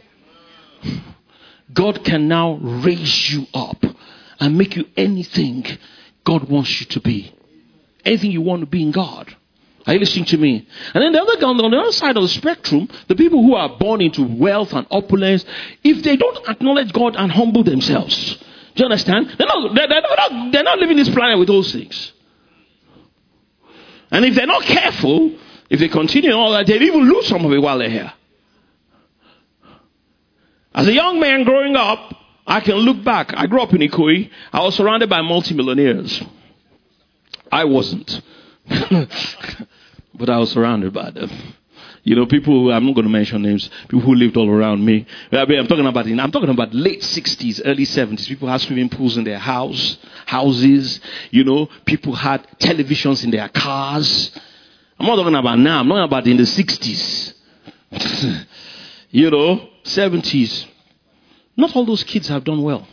God can now raise you up and make you anything God wants you to be. Anything you want to be in God. Are you listening to me? And then the other on the other side of the spectrum, the people who are born into wealth and opulence, if they don't acknowledge God and humble themselves, do you understand? They're not, they're, they're not, they're not living this planet with those things. And if they're not careful, if they continue all that, they'll even lose some of it while they're here. As a young man growing up, I can look back. I grew up in Ikoyi. I was surrounded by multimillionaires. I wasn't. But I was surrounded by them. You know, people who, I'm not going to mention names, people who lived all around me. I mean, I'm talking about in, I'm talking about late sixties, early seventies. People had swimming pools in their house, houses. You know, people had televisions in their cars. I'm not talking about now. I'm talking about in the sixties. You know, seventies. Not all those kids have done well.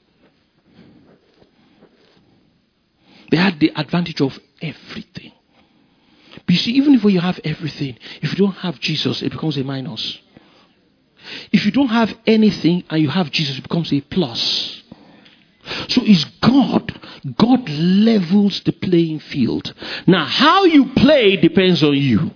They had the advantage of everything. But you see, even if you have everything, if you don't have Jesus, it becomes a minus. If you don't have anything and you have Jesus, it becomes a plus. So it's God. God levels the playing field. Now, how you play depends on you.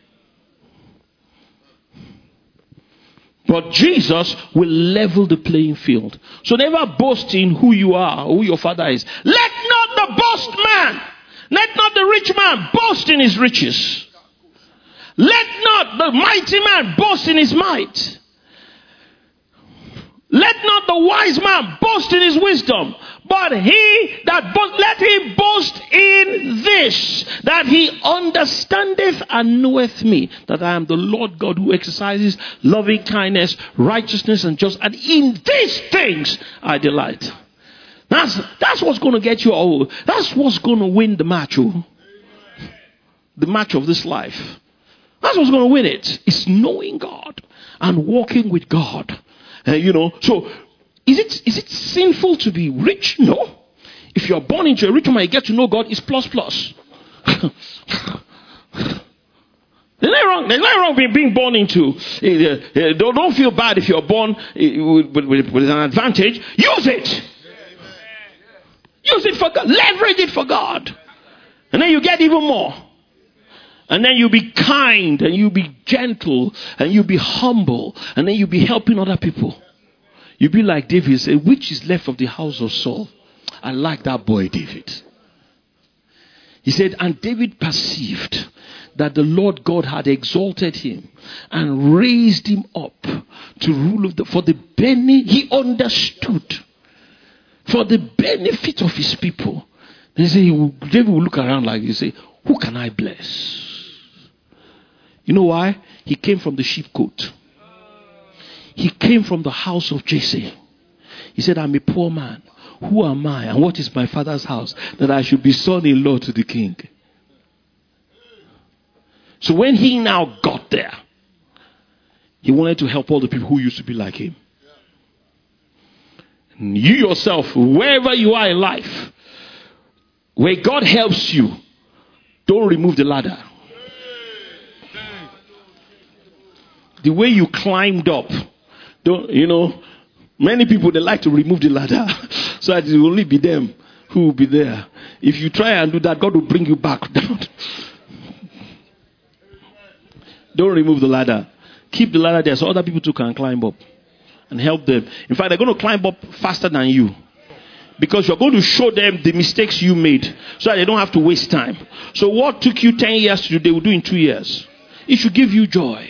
But Jesus will level the playing field. So never boast in who you are or who your father is. Let not the boast man, let not the rich man boast in his riches. Let not the mighty man boast in his might. Let not the wise man boast in his wisdom. But he that boast, let him boast in this, that he understandeth and knoweth me, that I am the Lord God who exercises loving kindness, righteousness, and justice. And in these things I delight. That's, that's what's going to get you all. That's what's going to win the match. Oh. The match of this life. That's what's going to win it. It's knowing God and walking with God. Uh, you know, so is it is it sinful to be rich? No. If you are born into a rich man, you get to know God, it's plus plus. There's nothing wrong. There's nothing wrong with being born into. Uh, uh, don't, don't feel bad if you're born uh, with, with, with an advantage. Use it. Use it for God. Leverage it for God. And then you get even more. And then you be kind, and you be gentle, and you be humble, and then you be helping other people. You be like David said, which is left of the house of Saul? I like that boy David. He said, and David perceived that the Lord God had exalted him and raised him up to rule of the, for the benefit, he understood, for the benefit of his people. They say, David will look around like this and say, who can I bless? You know why? He came from the sheepcote. He came from the house of Jesse. He said, I'm a poor man. Who am I? And what is my father's house? That I should be son-in-law to the king. So when he now got there, he wanted to help all the people who used to be like him. And you yourself, wherever you are in life, where God helps you, don't remove the ladder. The way you climbed up, don't, you know, many people, they like to remove the ladder so that it will only be them who will be there. If you try and do that, God will bring you back down. Don't remove the ladder. Keep the ladder there so other people too can climb up and help them. In fact, they're going to climb up faster than you because you're going to show them the mistakes you made so that they don't have to waste time. So what took you ten years to do, they will do in two years. It should give you joy.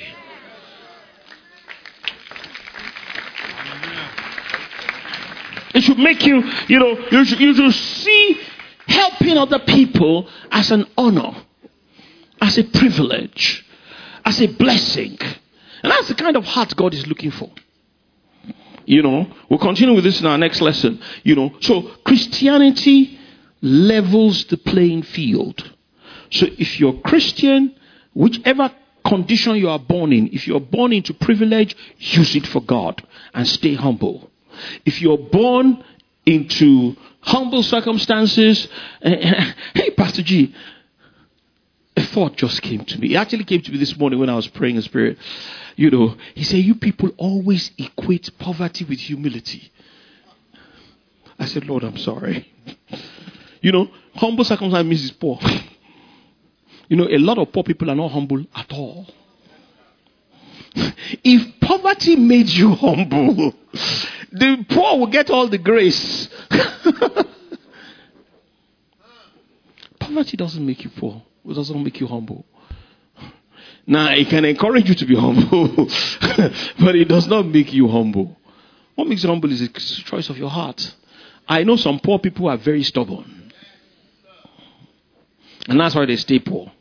It should make you, you know, you should, you should see helping other people as an honor, as a privilege, as a blessing. And that's the kind of heart God is looking for. You know, we'll continue with this in our next lesson. You know, so Christianity levels the playing field. So if you're Christian, whichever condition you are born in, if you're born into privilege, use it for God and stay humble. If you're born into humble circumstances, hey, Pastor G, a thought just came to me. It actually came to me this morning when I was praying in spirit. You know, he said, you people always equate poverty with humility. I said, Lord, I'm sorry. You know, humble circumstances means poor. You know, a lot of poor people are not humble at all. If poverty made you humble, the poor will get all the grace. Poverty doesn't make you poor. It doesn't make you humble. Now, it can encourage you to be humble, but it does not make you humble. What makes you humble is the choice of your heart. I know some poor people who are very stubborn. And that's why they stay poor.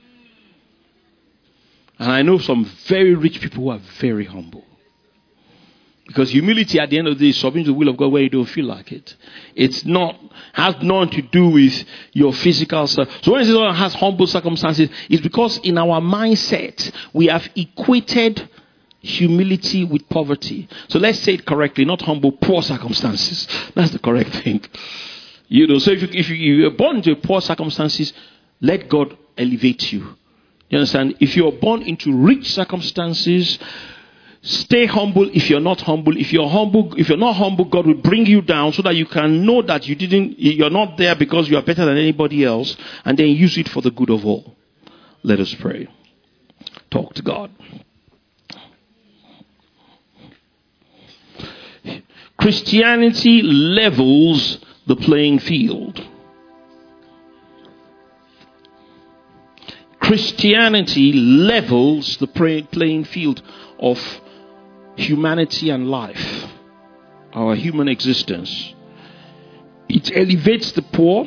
And I know some very rich people who are very humble. Because humility at the end of the day is submitting to the will of God where you don't feel like it. It's not, has nothing to do with your physical stuff. So when it says one has humble circumstances, it's because in our mindset, we have equated humility with poverty. So let's say it correctly, not humble, poor circumstances. That's the correct thing. You know, so if, you, if you, you're born into poor circumstances, let God elevate you. You understand? If you're born into rich circumstances, stay humble. If you're not humble, if you're humble, if you're not humble, God will bring you down so that you can know that you didn't, you're not there because you are better than anybody else, and then use it for the good of all. Let us pray. Talk to God. Christianity levels the playing field. Christianity levels the playing field of humanity and life, our human existence. It elevates the poor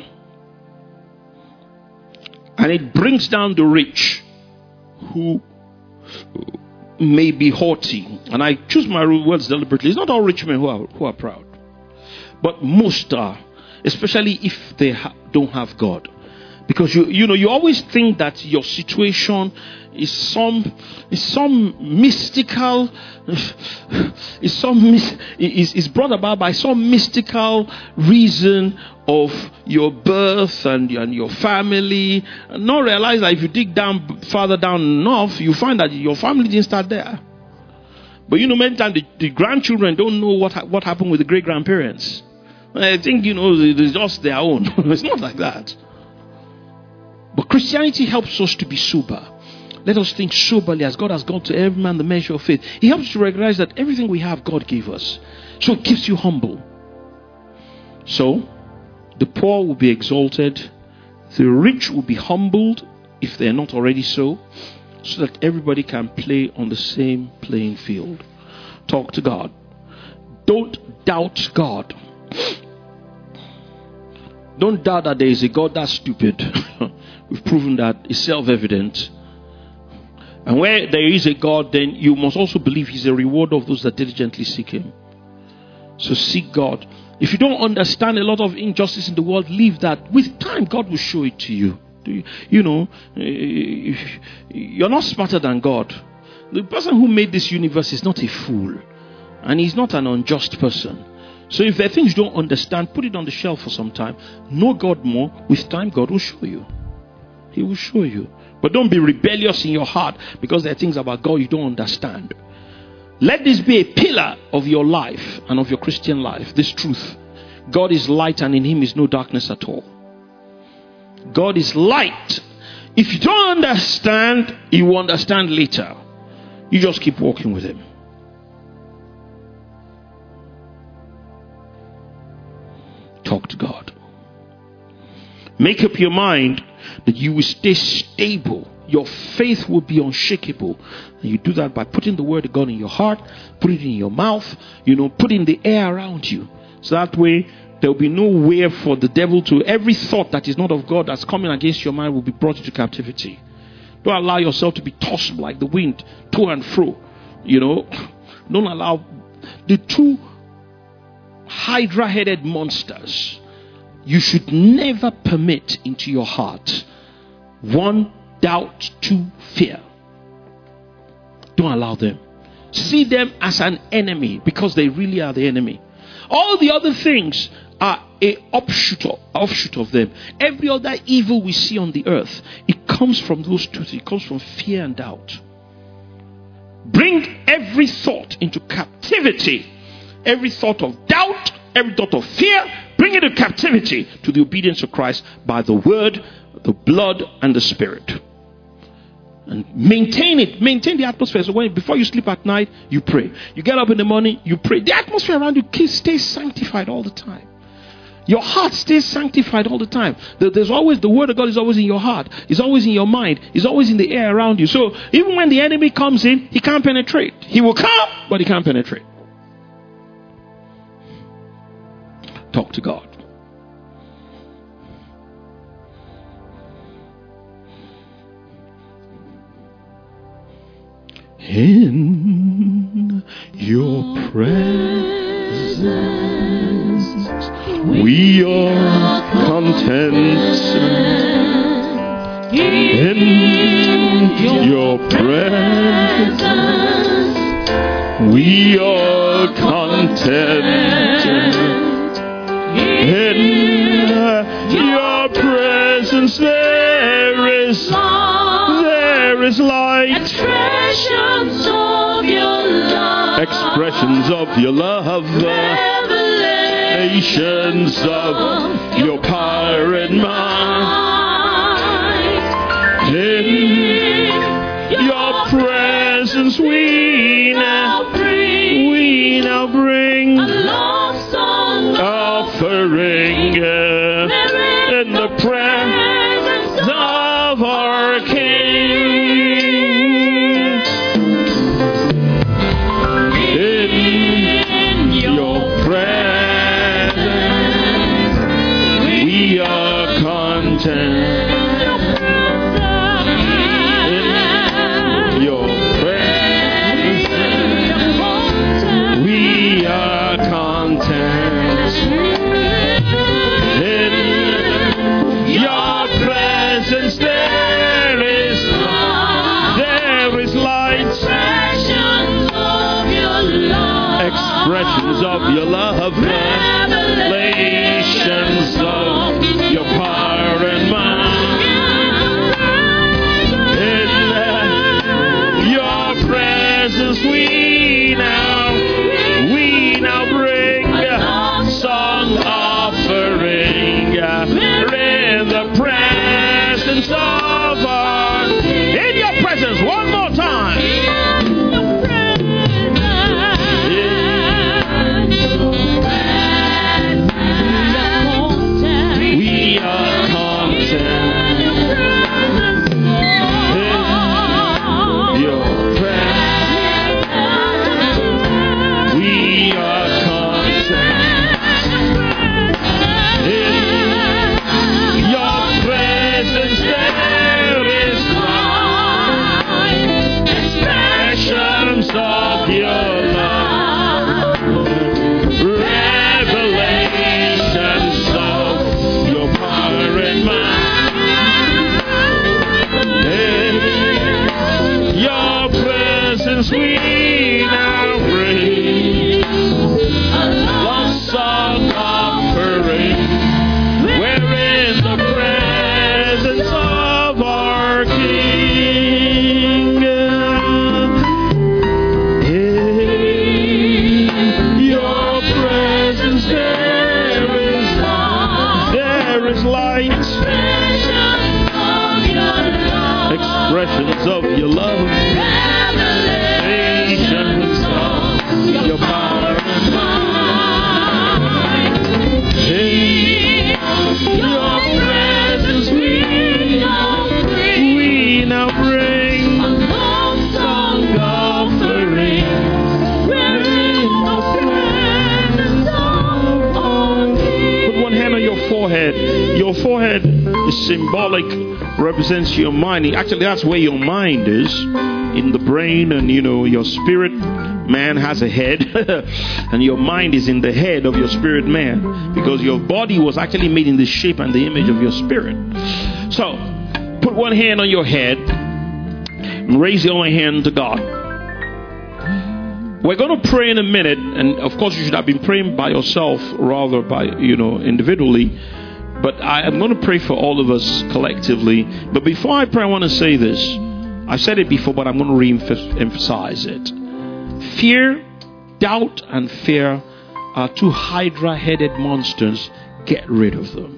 and it brings down the rich who may be haughty. And I choose my words deliberately. It's not all rich men who are, who are proud, but most are, especially if they ha- don't have God. Because you you know you always think that your situation is some is some mystical is some is is brought about by some mystical reason of your birth and, and your family. And not realize that if you dig down farther down enough, you find that your family didn't start there. But you know, many times the, the grandchildren don't know what what happened with the great grandparents. I think you know it's just their own. It's not like that. But Christianity helps us to be sober. Let us think soberly as God has gone to every man the measure of faith. He helps us to recognize that everything we have, God gave us. So it keeps you humble. So, the poor will be exalted. The rich will be humbled, if they're not already so, so that everybody can play on the same playing field. Talk to God. Don't doubt God. Don't doubt that there is a God that's stupid. We've proven that it's self-evident. And where there is a God, then you must also believe He's a rewarder of those that diligently seek Him. So seek God. If you don't understand a lot of injustice in the world, leave that. With time, God will show it to you. You know, you're not smarter than God. The person who made this universe is not a fool. And He's not an unjust person. So if there are things you don't understand, put it on the shelf for some time. Know God more. With time, God will show you. He will show you. But don't be rebellious in your heart because there are things about God you don't understand. Let this be a pillar of your life and of your Christian life. This truth. God is light and in Him is no darkness at all. God is light. If you don't understand, you will understand later. You just keep walking with Him. Talk Make up your mind that you will stay stable. Your faith will be unshakable. And you do that by putting the word of God in your heart, put it in your mouth, you know, put in the air around you. So that way, there will be no way for the devil to, every thought that is not of God that's coming against your mind will be brought into captivity. Don't allow yourself to be tossed like the wind, to and fro. You know, don't allow the two hydra-headed monsters. You should never permit into your heart. One, doubt. Two, fear. Don't allow them. See them as an enemy because they really are the enemy. All the other things are a offshoot of, offshoot of them. Every other evil we see on the earth, it comes from those two things. It comes from fear and doubt. Bring every thought into captivity. Every thought of doubt, every thought of fear, bring it into captivity to the obedience of Christ by the word, the blood, and the spirit. And maintain it. Maintain the atmosphere. So when before you sleep at night, you pray. You get up in the morning, you pray. The atmosphere around you stays sanctified all the time. Your heart stays sanctified all the time. There's always, the word of God is always in your heart. It's always in your mind. It's always in the air around you. So even when the enemy comes in, he can't penetrate. He will come, but he can't penetrate. Talk to God. In your presence we are content. In your presence we are content. In your presence there is there is light. Expressions of your love. Expressions of your love. Revelations of your power and might. In your presence we now bring, we now bring a love song offering in the presence of our King. Expressions of your love, revelations of your power and might. In your presence we now, we now bring a song offering. In the presence of our, in your presence, one more time. Of your love, revelations of your power and might. In your presence we now bring a love song offering. We're in the presence of our King. Expressions of your love, revelations of your power and might. In your presence forehead is symbolic, represents your mind. Actually, that's where your mind is, in the brain, and you know, your spirit man has a head, and your mind is in the head of your spirit man, because your body was actually made in the shape and the image of your spirit. So, put one hand on your head, and raise your other hand to God. We're going to pray in a minute, and of course, you should have been praying by yourself rather by, you know, individually. But I am going to pray for all of us collectively. But before I pray, I want to say this. I've said it before, but I'm going to re-emphasize it. Fear, doubt, and fear are two hydra-headed monsters. Get rid of them.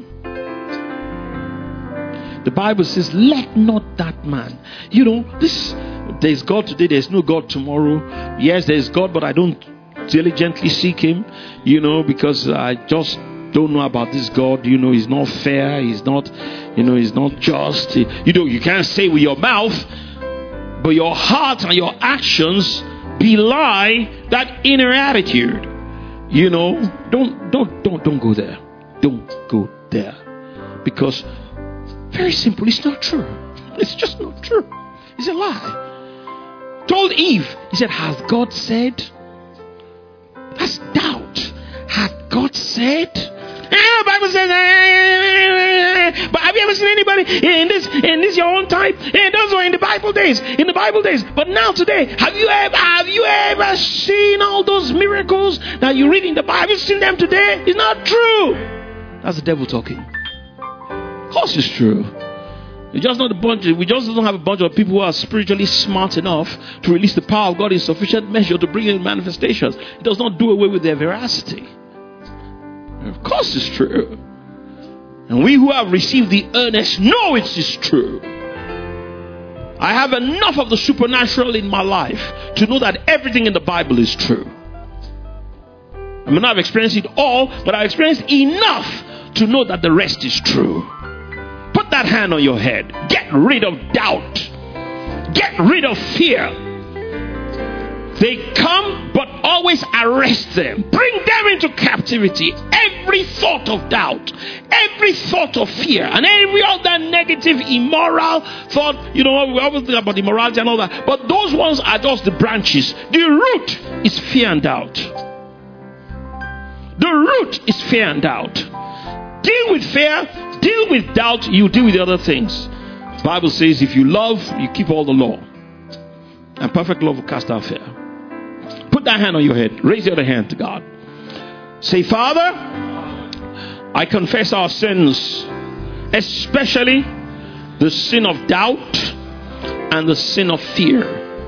The Bible says, let not that man. You know, this, there's God today, there's no God tomorrow. Yes, there's God, but I don't diligently seek him, you know, because I just don't know about this God. You know, he's not fair, he's not, you know, he's not just. You know, you can't say with your mouth, but your heart and your actions belie that inner attitude. You know, don't, don't, don't, don't go there. Don't go there. Because, very simple, it's not true. It's just not true. It's a lie. Told Eve, he said, has God said? That's doubt. Had God said? The Bible says, but have you ever seen anybody in this in this your own time? And those were in the Bible days, in the Bible days. But now today, have you ever have you ever seen all those miracles that you read in the Bible? Have you seen them today? It's not true. That's the devil talking. Of course, it's true. We just not a bunch. Of, we just don't have a bunch of people who are spiritually smart enough to release the power of God in sufficient measure to bring in manifestations. It does not do away with their veracity. Of course it's true. And we who have received the earnest know it is true. I have enough of the supernatural in my life to know that everything in the Bible is true. I may not have experienced it all, but I've experienced enough to know that the rest is true. Put that hand on your head. Get rid of doubt. Get rid of fear. They come, but always arrest them. Bring them into captivity. Every thought of doubt, every thought of fear, and every other negative, immoral thought. You know, we always think about immorality and all that. But those ones are just the branches. The root is fear and doubt. The root is fear and doubt. Deal with fear, deal with doubt, you deal with the other things. The Bible says if you love, you keep all the law. And perfect love will cast out fear. Put that hand on your head. Raise your other hand to God. Say, Father, I confess our sins, especially the sin of doubt and the sin of fear.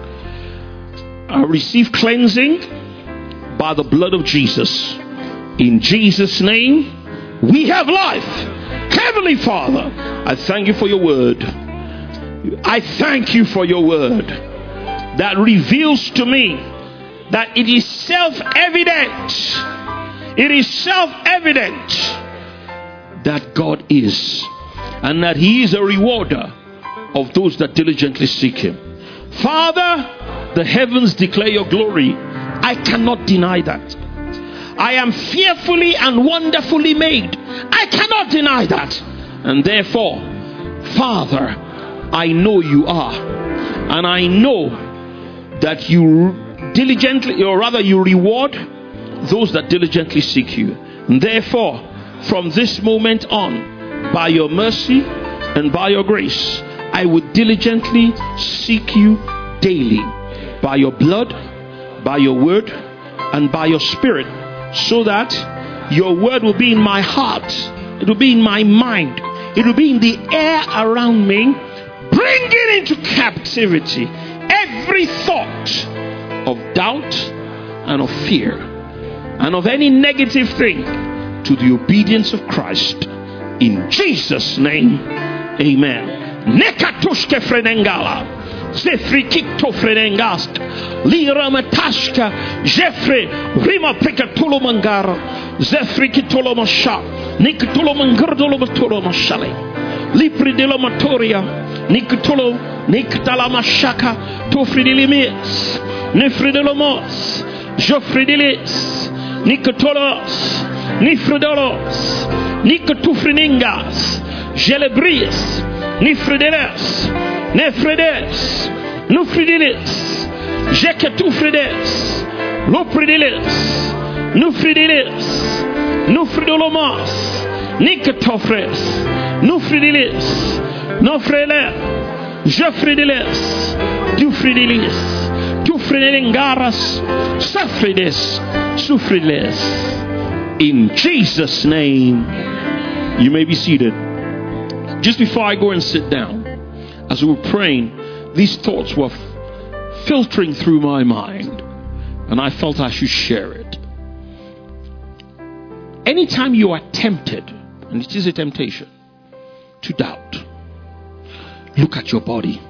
I receive cleansing by the blood of Jesus. In Jesus' name, we have life. Heavenly Father, I thank you for your word. I thank you for your word that reveals to me that it is self-evident. It is self-evident that God is, and that he is a rewarder of those that diligently seek him. Father, the heavens declare your glory. I cannot deny that. I am fearfully and wonderfully made. I cannot deny that. And therefore, Father, I know you are. And I know that you diligently, or rather you reward those that diligently seek you. And therefore, from this moment on, by your mercy and by your grace, I would diligently seek you daily, by your blood, by your word, and by your spirit, so that your word will be in my heart, it will be in my mind, it will be in the air around me, bringing into captivity every thought of doubt and of fear and of any negative thing to the obedience of Christ. In Jesus' name, amen. Nekatushke frenengala. Zefri kikto frenengask. Lira matashka. Jeffrey rima pekatulo mangara. Zefri kitolo masha. Nikatulo mangardolo matolo mashale. Lipri de la matoria. Nikatulo niktala mashaka. Tofri de limits. Nifridelomos, Jofridelis, Nikotolos, Nifridolos, Nikotufriningas, Gelebris, Nifrideles, Nefredes, Nufridilis, Jeketufrides, Lopridilis, Nufridilis, Nufridolomos, Nikotofres, Nufridilis, Nofrele, Jefridilis, Dufridilis, Dufridilingaras, Safrides, Sufridilis. In Jesus' name, you may be seated. Just before I go and sit down, as we were praying, these thoughts were f- filtering through my mind, and I felt I should share it. Anytime you are tempted, and it is a temptation, to doubt, look at your body.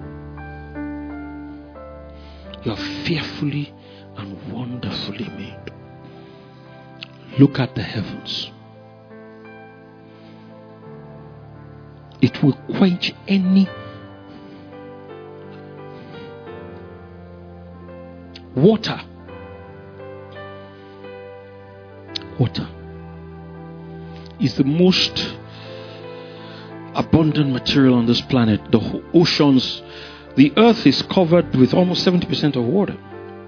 You are fearfully and wonderfully made. Look at the heavens. It will quench any water. Water is the most abundant material on this planet. The oceans, the earth is covered with almost seventy percent of water.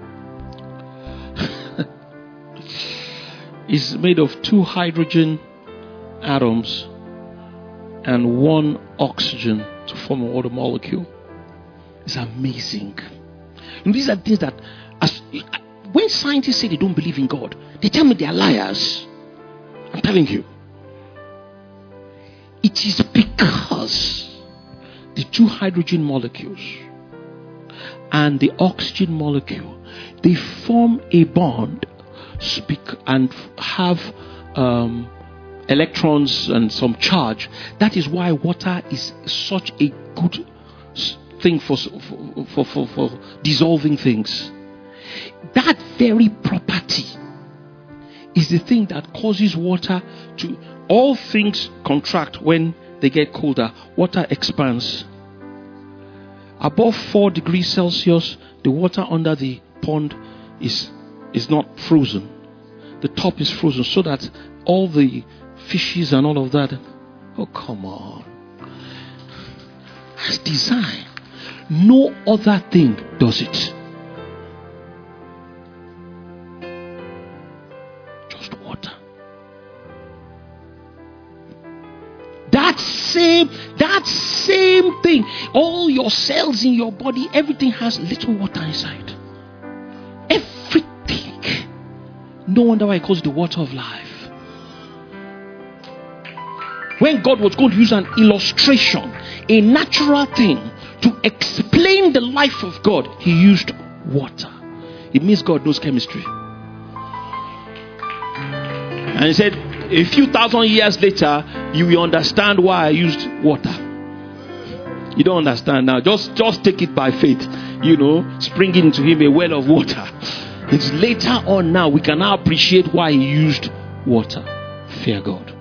It's made of two hydrogen atoms and one oxygen to form a water molecule. It's amazing. And these are things that, as when scientists say they don't believe in God, they tell me they are liars. I'm telling you. It is because the two hydrogen molecules and the oxygen molecule, they form a bond, speak and have um, electrons and some charge. That is why water is such a good thing for for, for, for dissolving things. That very property is the thing that causes water to, all things contract when they get colder. Water expands. Above four degrees Celsius, the water under the pond is is not frozen. The top is frozen so that all the fishes and all of that. Oh, come on. As design. No other thing does it. Just water. That same, that same thing. All your cells in your body, everything has little water inside. Everything. No wonder why it calls it the water of life. When God was going to use an illustration, a natural thing, to explain the life of God, he used water. It means God knows chemistry. And he said, a few thousand years later, you will understand why I used water. You don't understand now. Just, just take it by faith. You know, spring into him a well of water. It's later on now we can now appreciate why he used water. Fear God.